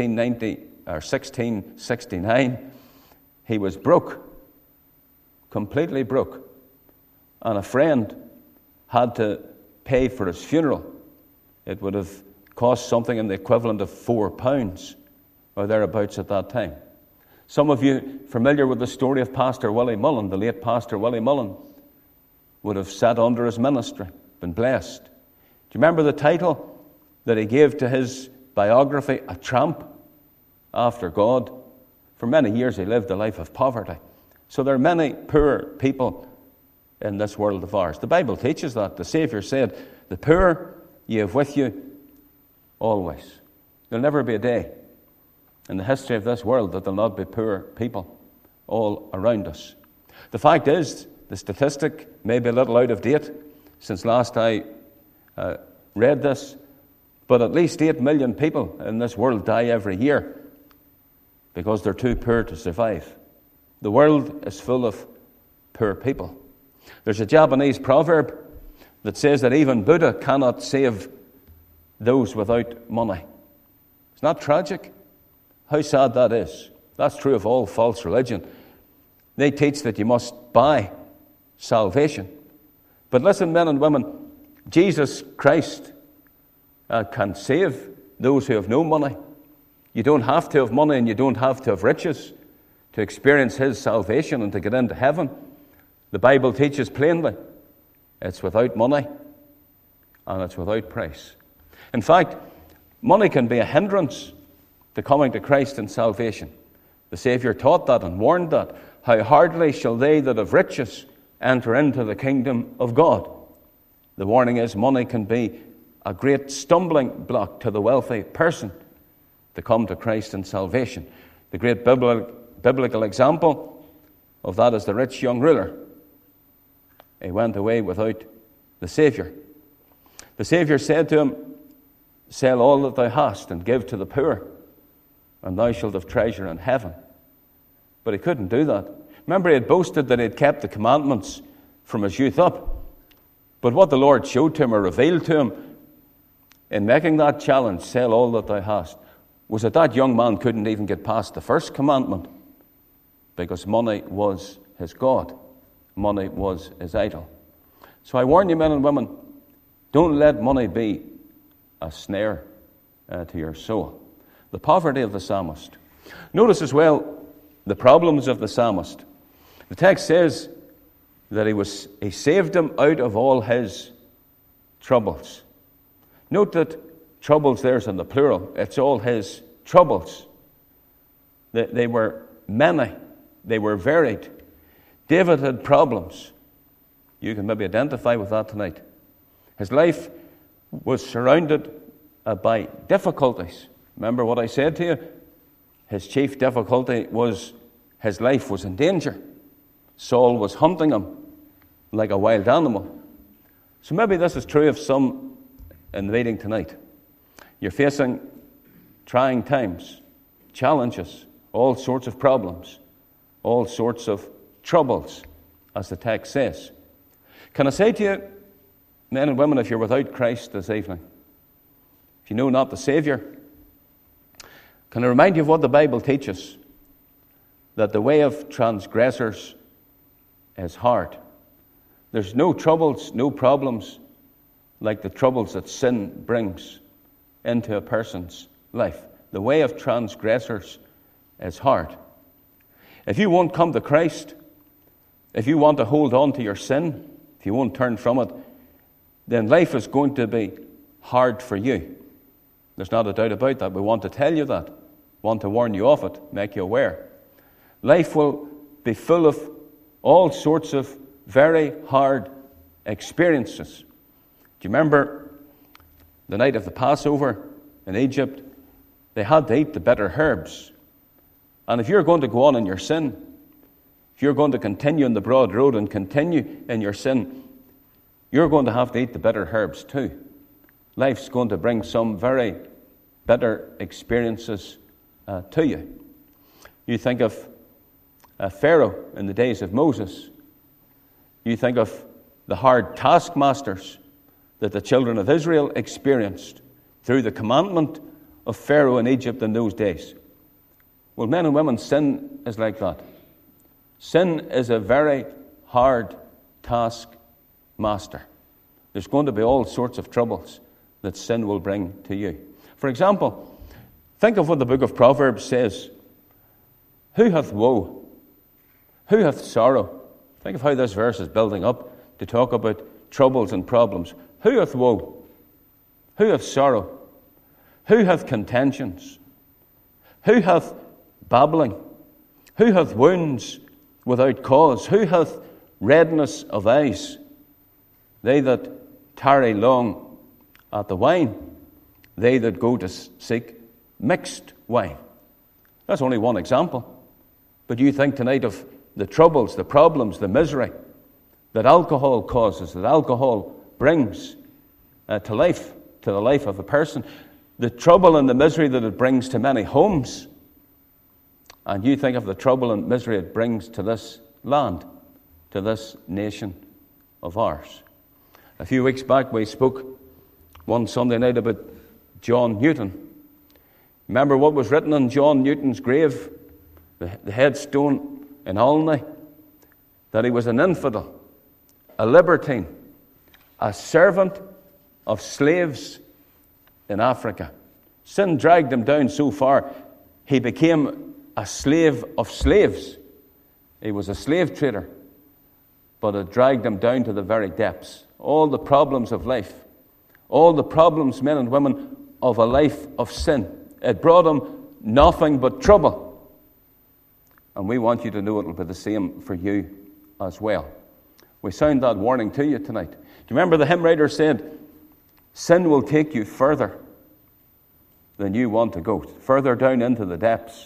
1669, he was broke, completely broke. And a friend had to pay for his funeral. It would have cost something in the equivalent of £4 or thereabouts at that time. Some of you familiar with the story of Pastor Willie Mullen, the late Pastor Willie Mullen, would have sat under his ministry, been blessed. you remember the title that he gave to his biography? A tramp after God. For many years he lived a life of poverty. So there are many poor people in this world of ours. The Bible teaches that. The Saviour said, the poor ye have with you always. There'll never be a day in the history of this world that there'll not be poor people all around us. The fact is, the statistic may be a little out of date since last I read this, but at least 8 million people in this world die every year because they're too poor to survive. The world is full of poor people. There's a Japanese proverb that says that even Buddha cannot save those without money. It's not tragic? How sad that is. That's true of all false religion. They teach that you must buy salvation. But listen, men and women, Jesus Christ can save those who have no money. You don't have to have money and you don't have to have riches to experience his salvation and to get into heaven. The Bible teaches plainly it's without money and it's without price. In fact, money can be a hindrance to coming to Christ and salvation. The Saviour taught that and warned that. How hardly shall they that have riches enter into the kingdom of God. The warning is money can be a great stumbling block to the wealthy person to come to Christ and salvation. The great biblical example of that is the rich young ruler. He went away without the Saviour. The Saviour said to him, sell all that thou hast and give to the poor, and thou shalt have treasure in heaven. But he couldn't do that. Remember, he had boasted that he had kept the commandments from his youth up. But what the Lord showed to him or revealed to him in making that challenge, sell all that thou hast, was that young man couldn't even get past the first commandment because money was his God. Money was his idol. So I warn you, men and women, don't let money be a snare to your soul. The poverty of the psalmist. Notice as well the problems of the psalmist. The text says that he saved him out of all his troubles. Note that troubles there's in the plural. It's all his troubles. They were many. They were varied. David had problems. You can maybe identify with that tonight. His life was surrounded by difficulties. Remember what I said to you? His chief difficulty was his life was in danger. Saul was hunting him like a wild animal. So maybe this is true of some in the meeting tonight. You're facing trying times, challenges, all sorts of problems, all sorts of troubles, as the text says. Can I say to you, men and women, if you're without Christ this evening, if you know not the Saviour, can I remind you of what the Bible teaches? That the way of transgressors is hard. There's no troubles, no problems like the troubles that sin brings into a person's life. The way of transgressors is hard. If you won't come to Christ, if you want to hold on to your sin, if you won't turn from it, then life is going to be hard for you. There's not a doubt about that. We want to tell you that. Want to warn you of it, make you aware. Life will be full of all sorts of very hard experiences. Do you remember the night of the Passover in Egypt? They had to eat the bitter herbs. And if you're going to go on in your sin, if you're going to continue in the broad road and continue in your sin, you're going to have to eat the bitter herbs too. Life's going to bring some very bitter experiences to you. You think of Pharaoh in the days of Moses. You think of the hard taskmasters that the children of Israel experienced through the commandment of Pharaoh in Egypt in those days. Well, men and women, sin is like that. Sin is a very hard taskmaster. There's going to be all sorts of troubles that sin will bring to you. For example, think of what the book of Proverbs says. Who hath woe? Who hath sorrow? Think of how this verse is building up to talk about troubles and problems. Who hath woe? Who hath sorrow? Who hath contentions? Who hath babbling? Who hath wounds without cause? Who hath redness of eyes? They that tarry long at the wine, they that go to seek mixed wine. That's only one example. But you think tonight of the troubles, the problems, the misery that alcohol causes, that alcohol brings to life, to the life of a person, the trouble and the misery that it brings to many homes. And you think of the trouble and misery it brings to this land, to this nation of ours. A few weeks back we spoke one Sunday night about John Newton. Remember what was written on John Newton's grave, the headstone in Olney? That he was an infidel, a libertine, a servant of slaves in Africa. Sin dragged him down so far, he became a slave of slaves. He was a slave trader, but it dragged him down to the very depths. All the problems of life, all the problems, men and women, of a life of sin. It brought him nothing but trouble. And we want you to know it will be the same for you as well. We sound that warning to you tonight. Do you remember the hymn writer said, sin will take you further than you want to go, further down into the depths.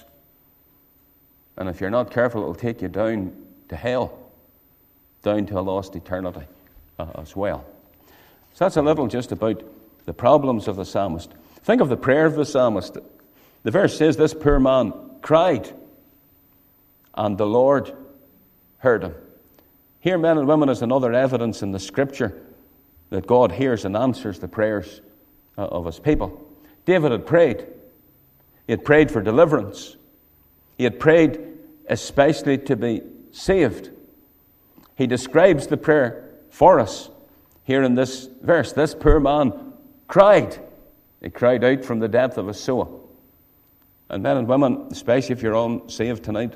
And if you're not careful, it will take you down to hell, down to a lost eternity as well. So that's a little just about the problems of the psalmist. Think of the prayer of the psalmist. The verse says, this poor man cried, and the Lord heard him. Here, men and women, is another evidence in the Scripture that God hears and answers the prayers of his people. David had prayed. He had prayed for deliverance. He had prayed especially to be saved. He describes the prayer for us here in this verse. This poor man cried. He cried out from the depth of his soul. And men and women, especially if you're all saved tonight,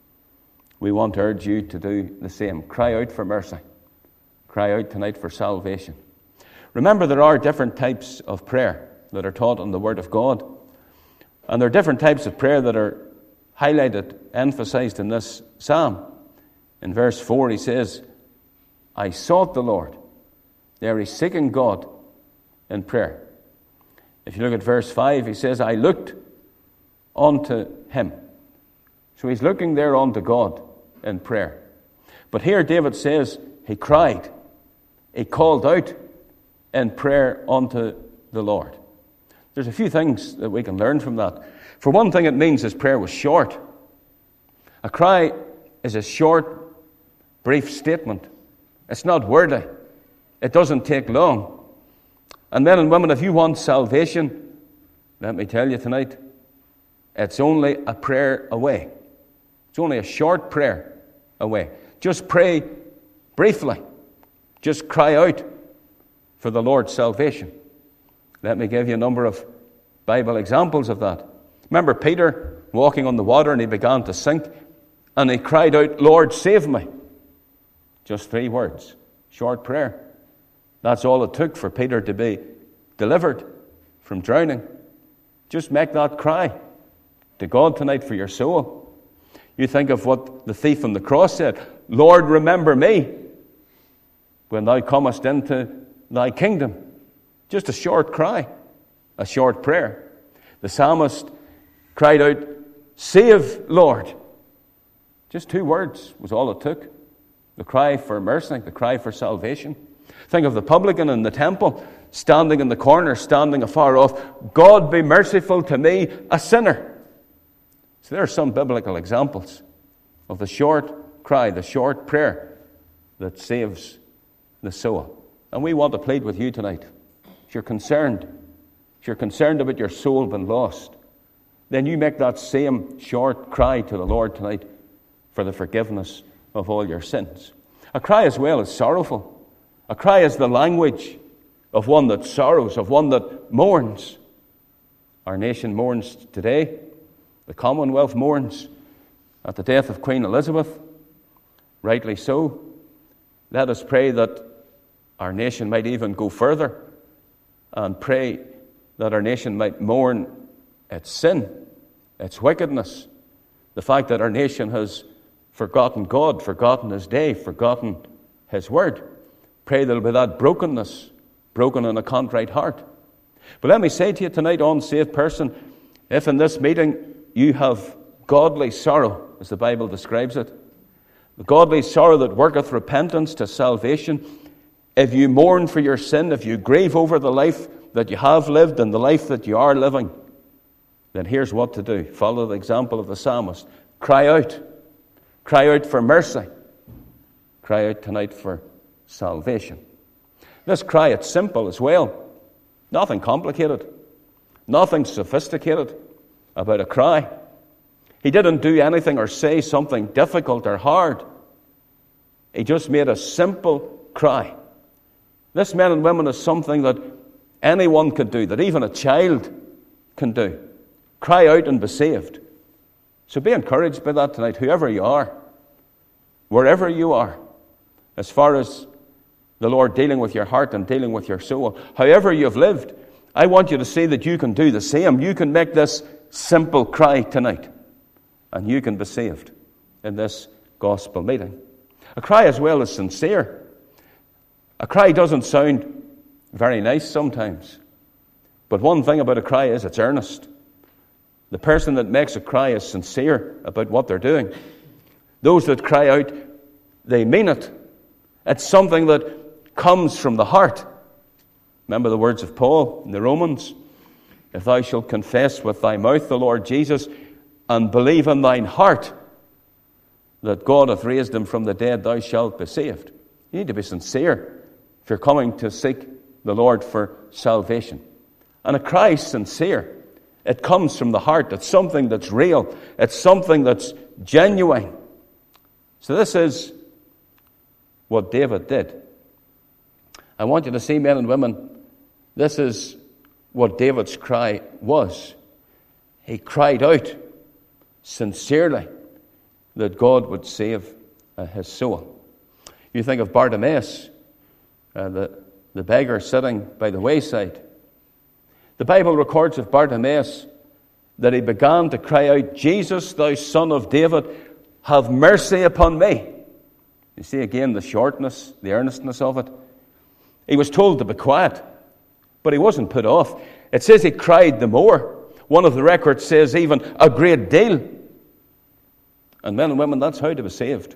we want to urge you to do the same. Cry out for mercy. Cry out tonight for salvation. Remember, there are different types of prayer that are taught in the Word of God. And there are different types of prayer that are highlighted, emphasized in this psalm. In verse 4 he says, I sought the Lord. There he's seeking God in prayer. If you look at verse 5, he says, I looked unto him. So he's looking there unto God in prayer. But here David says he cried. He called out in prayer unto the Lord. There's a few things that we can learn from that. For one thing, it means his prayer was short. A cry is a short, brief statement. It's not wordy. It doesn't take long. And men and women, if you want salvation, let me tell you tonight, it's only a prayer away. It's only a short prayer away. Just pray briefly. Just cry out for the Lord's salvation. Let me give you a number of Bible examples of that. Remember Peter walking on the water and he began to sink and he cried out, Lord, save me. Just 3 words. Short prayer. That's all it took for Peter to be delivered from drowning. Just make that cry to God tonight for your soul. You think of what the thief on the cross said, Lord, remember me when thou comest into thy kingdom. Just a short cry, a short prayer. The psalmist cried out, save, Lord. Just 2 words was all it took. The cry for mercy, the cry for salvation. Think of the publican in the temple, standing in the corner, standing afar off. God be merciful to me, a sinner. So there are some biblical examples of the short cry, the short prayer that saves the soul. And we want to plead with you tonight. If you're concerned about your soul being lost, then you make that same short cry to the Lord tonight for the forgiveness of all your sins. A cry as well is sorrowful. A cry is the language of one that sorrows, of one that mourns. Our nation mourns today. The Commonwealth mourns at the death of Queen Elizabeth. Rightly so. Let us pray that our nation might even go further and pray that our nation might mourn its sin, its wickedness, the fact that our nation has forgotten God, forgotten His day, forgotten His word. Pray there'll be that brokenness, broken in a contrite heart. But let me say to you tonight, unsaved person, if in this meeting you have godly sorrow, as the Bible describes it, the godly sorrow that worketh repentance to salvation, if you mourn for your sin, if you grieve over the life that you have lived and the life that you are living, then here's what to do. Follow the example of the psalmist. Cry out. Cry out for mercy. Cry out tonight for salvation. This cry, it's simple as well. Nothing complicated. Nothing sophisticated about a cry. He didn't do anything or say something difficult or hard. He just made a simple cry. This, men and women, is something that anyone could do, that even a child can do. Cry out and be saved. So be encouraged by that tonight, whoever you are, wherever you are, as far as the Lord dealing with your heart and dealing with your soul. However you've lived, I want you to see that you can do the same. You can make this simple cry tonight, and you can be saved in this gospel meeting. A cry as well is sincere. A cry doesn't sound very nice sometimes, but one thing about a cry is it's earnest. The person that makes a cry is sincere about what they're doing. Those that cry out, they mean it. It's something that comes from the heart. Remember the words of Paul in the Romans? If thou shalt confess with thy mouth the Lord Jesus and believe in thine heart that God hath raised him from the dead, thou shalt be saved. You need to be sincere if you're coming to seek the Lord for salvation. And a cry is sincere. It comes from the heart. It's something that's real. It's something that's genuine. So this is what David did. I want you to see, men and women, this is what David's cry was. He cried out sincerely that God would save his soul. You think of Bartimaeus, the beggar sitting by the wayside. The Bible records of Bartimaeus that he began to cry out, Jesus, thou son of David, have mercy upon me. You see again the shortness, the earnestness of it. He was told to be quiet, but he wasn't put off. It says he cried the more. One of the records says even a great deal. And men and women, that's how to be saved.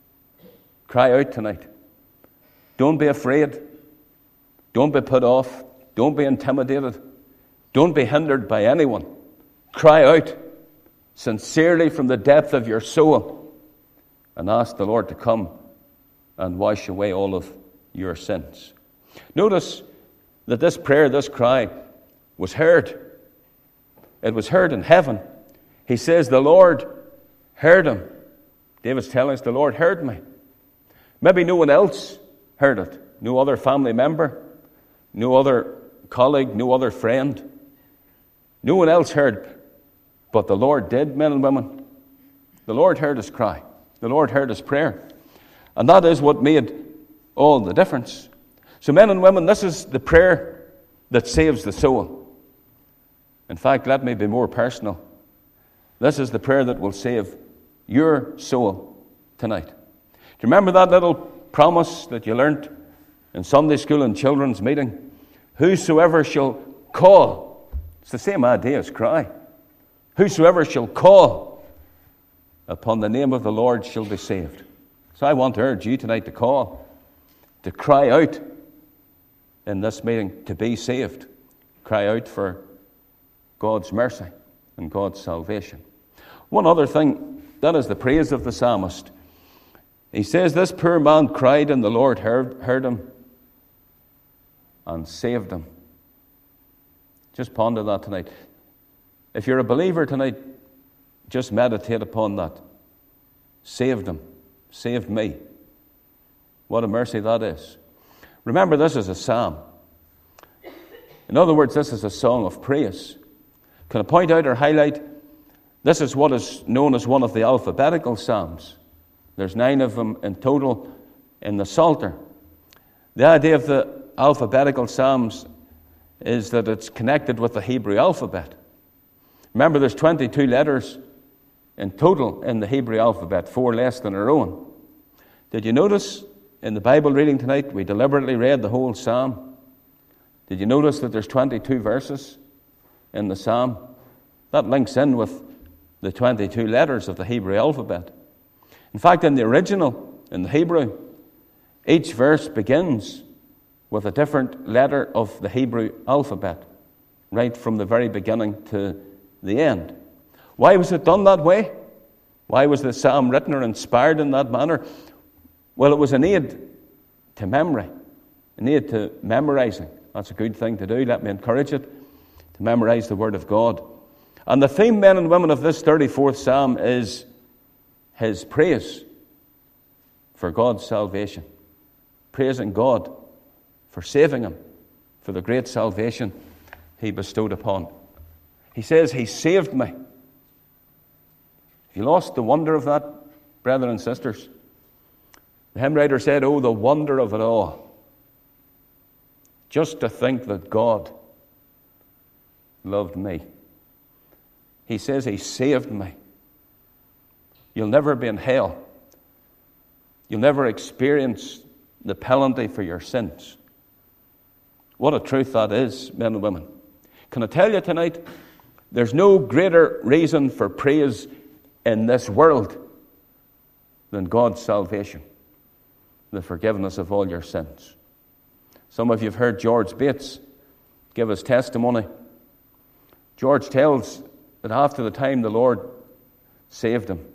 Cry out tonight. Don't be afraid. Don't be put off. Don't be intimidated. Don't be hindered by anyone. Cry out sincerely from the depth of your soul and ask the Lord to come and wash away all of your sins. Notice that this prayer, this cry, was heard. It was heard in heaven. He says, the Lord heard him. David's telling us, the Lord heard me. Maybe no one else heard it. No other family member, no other colleague, no other friend. No one else heard, but the Lord did, men and women. The Lord heard his cry. The Lord heard his prayer. And that is what made all the difference. So men and women, this is the prayer that saves the soul. In fact, let me be more personal. This is the prayer that will save your soul tonight. Do you remember that little promise that you learnt in Sunday school and children's meeting? Whosoever shall call. It's the same idea as cry. Whosoever shall call upon the name of the Lord shall be saved. So I want to urge you tonight to call, to cry out in this meeting, to be saved. Cry out for God's mercy and God's salvation. One other thing, that is the praise of the psalmist. He says, this poor man cried and the Lord heard him and saved him. Just ponder that tonight. If you're a believer tonight, just meditate upon that. Saved him. Saved me. What a mercy that is. Remember, this is a psalm. In other words, this is a song of praise. Can I point out or highlight? This is what is known as one of the alphabetical psalms. There's 9 of them in total in the Psalter. The idea of the alphabetical psalms is that it's connected with the Hebrew alphabet. Remember, there's 22 letters in total in the Hebrew alphabet, 4 less than our own. Did you notice in the Bible reading tonight, we deliberately read the whole psalm? Did you notice that there's 22 verses in the psalm? That links in with the 22 letters of the Hebrew alphabet. In fact, in the original, in the Hebrew, each verse begins with a different letter of the Hebrew alphabet, right from the very beginning to the end. Why was it done that way? Why was the psalm written or inspired in that manner? Well, it was an aid to memory, an aid to memorizing. That's a good thing to do. Let me encourage it, to memorize the Word of God. And the theme, men and women, of this 34th psalm is his praise for God's salvation. Praising God for saving him, for the great salvation he bestowed upon. He says, he saved me. Have you lost the wonder of that, brethren and sisters? The hymn writer said, oh, the wonder of it all. Just to think that God loved me. He says he saved me. You'll never be in hell. You'll never experience the penalty for your sins. What a truth that is, men and women. Can I tell you tonight, there's no greater reason for praise in this world than God's salvation, the forgiveness of all your sins. Some of you have heard George Bates give his testimony. George tells that after the time the Lord saved him,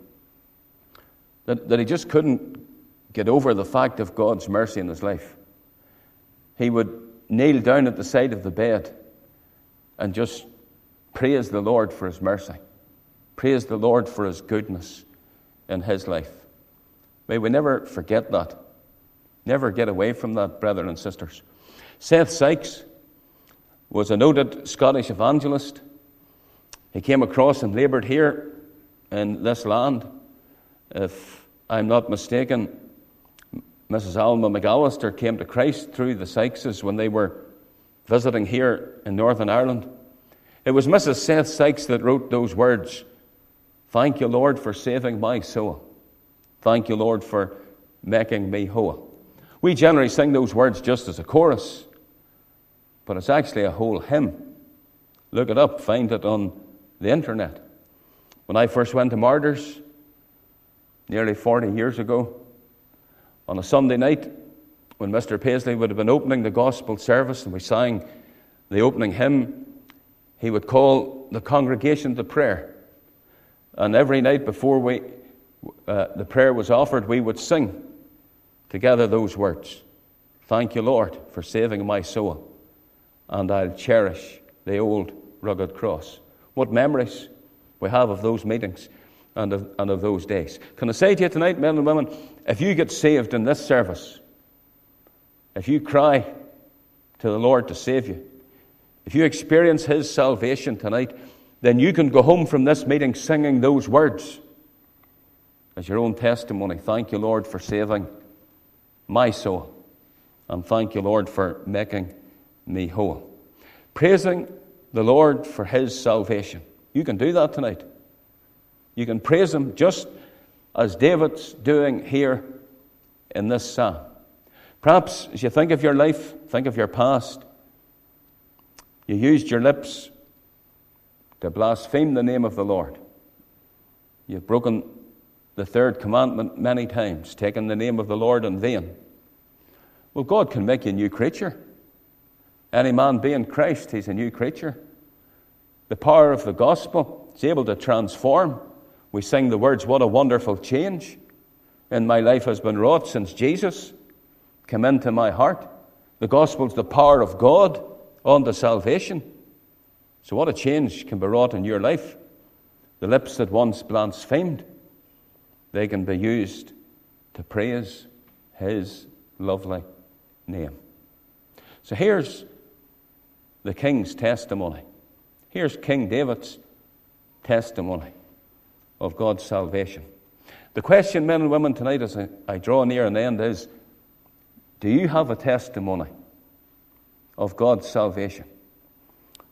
that he just couldn't get over the fact of God's mercy in his life. He would kneel down at the side of the bed and just praise the Lord for his mercy. Praise the Lord for his goodness in his life. May we never forget that. Never get away from that, brethren and sisters. Seth Sykes was a noted Scottish evangelist. He came across and laboured here in this land. If I'm not mistaken, Mrs. Alma McAllister came to Christ through the Sykeses when they were visiting here in Northern Ireland. It was Mrs. Seth Sykes that wrote those words, "Thank you, Lord, for saving my soul. Thank you, Lord, for making me whole." We generally sing those words just as a chorus, but it's actually a whole hymn. Look it up, find it on the internet. When I first went to Martyrs, nearly 40 years ago, on a Sunday night, when Mr. Paisley would have been opening the gospel service and we sang the opening hymn, he would call the congregation to prayer. And every night before the prayer was offered, we would sing together those words. Thank you, Lord, for saving my soul, and I'll cherish the old rugged cross. What memories we have of those meetings and of those days. Can I say to you tonight, men and women, if you get saved in this service, if you cry to the Lord to save you, if you experience his salvation tonight, then you can go home from this meeting singing those words as your own testimony. Thank you, Lord, for saving my soul, and thank you, Lord, for making me whole. Praising the Lord for his salvation. You can do that tonight. You can praise him just as David's doing here in this psalm. Perhaps as you think of your life, think of your past, you used your lips to blaspheme the name of the Lord. You've broken the third commandment many times, taken the name of the Lord in vain. Well, God can make you a new creature. Any man be in Christ, he's a new creature. The power of the gospel is able to transform. We sing the words, what a wonderful change in my life has been wrought since Jesus came into my heart. The gospel is the power of God unto salvation. So what a change can be wrought in your life. The lips that once blasphemed, they can be used to praise his lovely name. So here's the king's testimony. Here's King David's testimony of God's salvation. The question, men and women, tonight as I draw near an end is, do you have a testimony of God's salvation?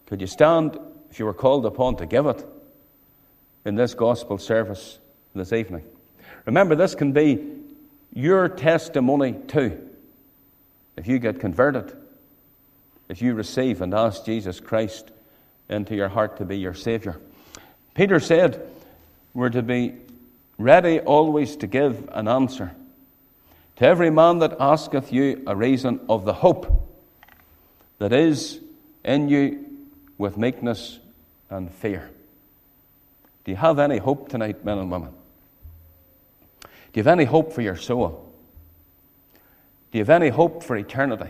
Could you stand, if you were called upon, to give it in this gospel service this evening? Remember, this can be your testimony too. If you get converted, if you receive and ask Jesus Christ into your heart to be your Saviour. Peter said we're to be ready always to give an answer to every man that asketh you a reason of the hope that is in you with meekness and fear. Do you have any hope tonight, men and women? Do you have any hope for your soul? Do you have any hope for eternity?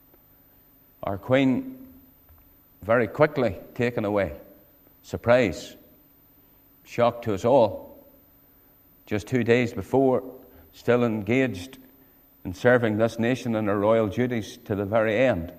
Our Queen very quickly taken away. Surprise. Shock to us all. Just 2 days before, still engaged in serving this nation in her royal duties to the very end,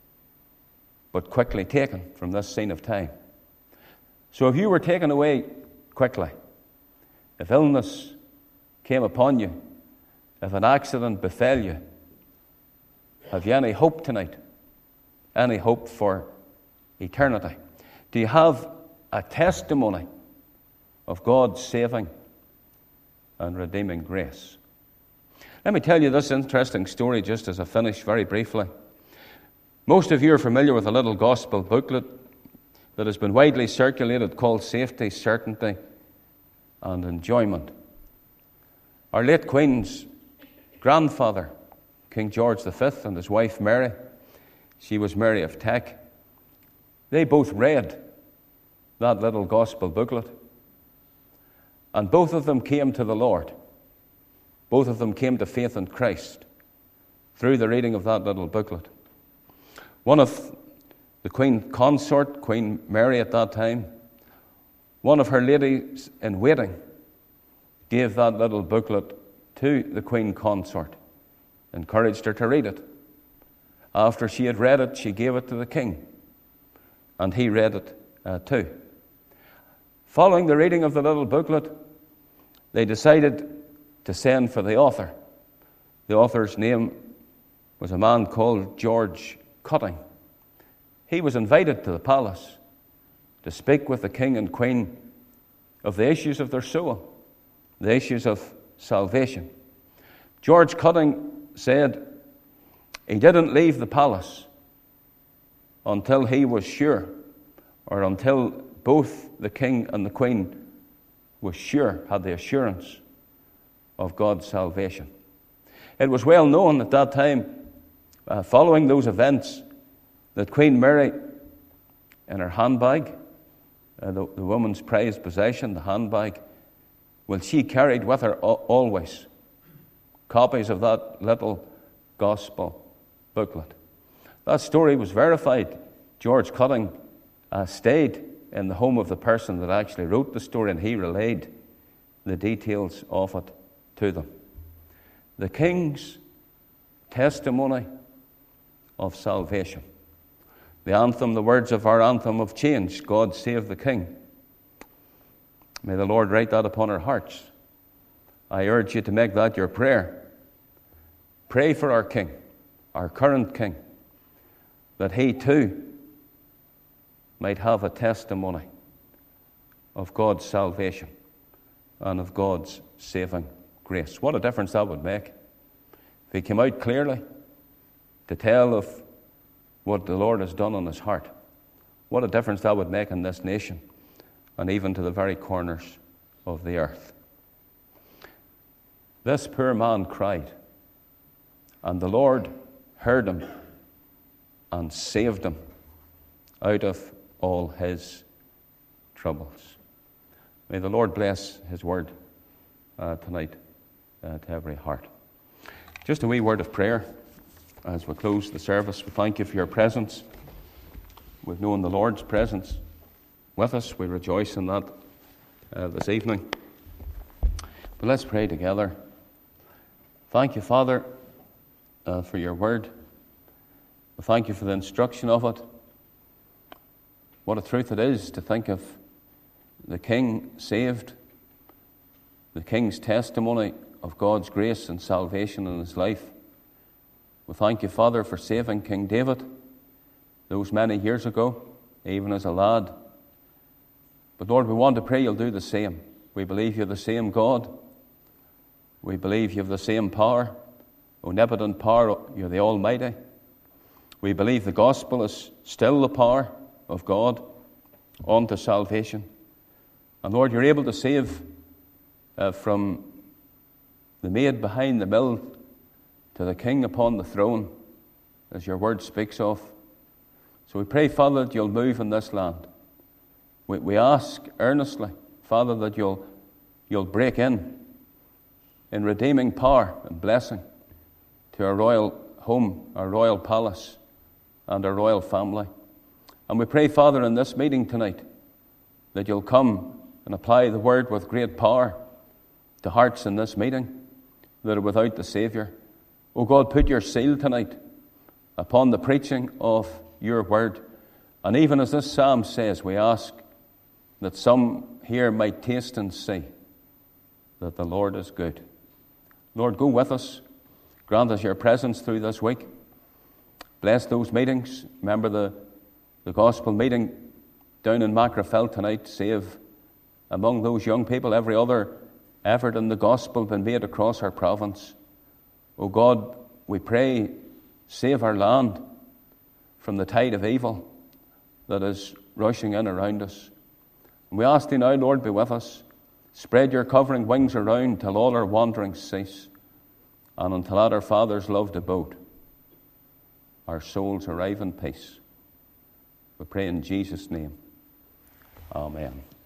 but quickly taken from this scene of time. So if you were taken away quickly, if illness came upon you, if an accident befell you, have you any hope tonight? Any hope for eternity? Do you have a testimony of God's saving and redeeming grace? Let me tell you this interesting story just as I finish very briefly. Most of you are familiar with a little gospel booklet that has been widely circulated called Safety, Certainty and Enjoyment. Our late Queen's grandfather, King George V, and his wife Mary, she was Mary of Teck, they both read that little gospel booklet. And both of them came to the Lord. Both of them came to faith in Christ through the reading of that little booklet. One of the Queen consort, Queen Mary at that time, one of her ladies in waiting, gave that little booklet to the Queen consort, encouraged her to read it. After she had read it, she gave it to the king, and he read it too. Following the reading of the little booklet, they decided to send for the author. The author's name was a man called George Cutting. He was invited to the palace to speak with the king and queen of the issues of their soul, the issues of salvation. George Cutting said he didn't leave the palace until he was sure, or until both the king and the queen was sure, had the assurance of God's salvation. It was well known at that time, following those events, that Queen Mary, in her handbag, the woman's prized possession, the handbag, well, she carried with her always copies of that little gospel booklet. That story was verified. George Cutting stayed in the home of the person that actually wrote the story, and he relayed the details of it to them. The king's testimony of salvation. The anthem, the words of our anthem of change, God save the King. May the Lord write that upon our hearts. I urge you to make that your prayer. Pray for our King, our current King, that he too might have a testimony of God's salvation and of God's saving grace. What a difference that would make if he came out clearly to tell of what the Lord has done on his heart. What a difference that would make in this nation and even to the very corners of the earth. This poor man cried, and the Lord heard him and saved him out of all his troubles. May the Lord bless his word tonight to every heart. Just a wee word of prayer as we close the service. We thank you for your presence. We've known the Lord's presence with us. We rejoice in that this evening. But let's pray together. Thank you, Father, for your word. We thank you for the instruction of it. What a truth it is to think of the King saved, the King's testimony of God's grace and salvation in his life. We thank you, Father, for saving King David those many years ago, even as a lad. But Lord, we want to pray you'll do the same. We believe you're the same God. We believe you have the same power, omnipotent power. You're the Almighty. We believe the gospel is still the power of God unto salvation. And Lord, you're able to save from the maid behind the mill to the king upon the throne, as your word speaks of. So we pray, Father, that you'll move in this land. We ask earnestly, Father, that you'll break in redeeming power and blessing to our royal home, our royal palace, and our royal family. And we pray, Father, in this meeting tonight, that you'll come and apply the word with great power to hearts in this meeting that are without the Saviour. O God, put your seal tonight upon the preaching of your word. And even as this psalm says, we ask that some here might taste and see that the Lord is good. Lord, go with us. Grant us your presence through this week. Bless those meetings. Remember the gospel meeting down in Macrofell tonight. Save among those young people every other effort in the gospel been made across our province. O God, we pray, save our land from the tide of evil that is rushing in around us. And we ask thee now, Lord, be with us. Spread your covering wings around till all our wanderings cease, and until at our Father's loved abode, our souls arrive in peace. We pray in Jesus' name. Amen.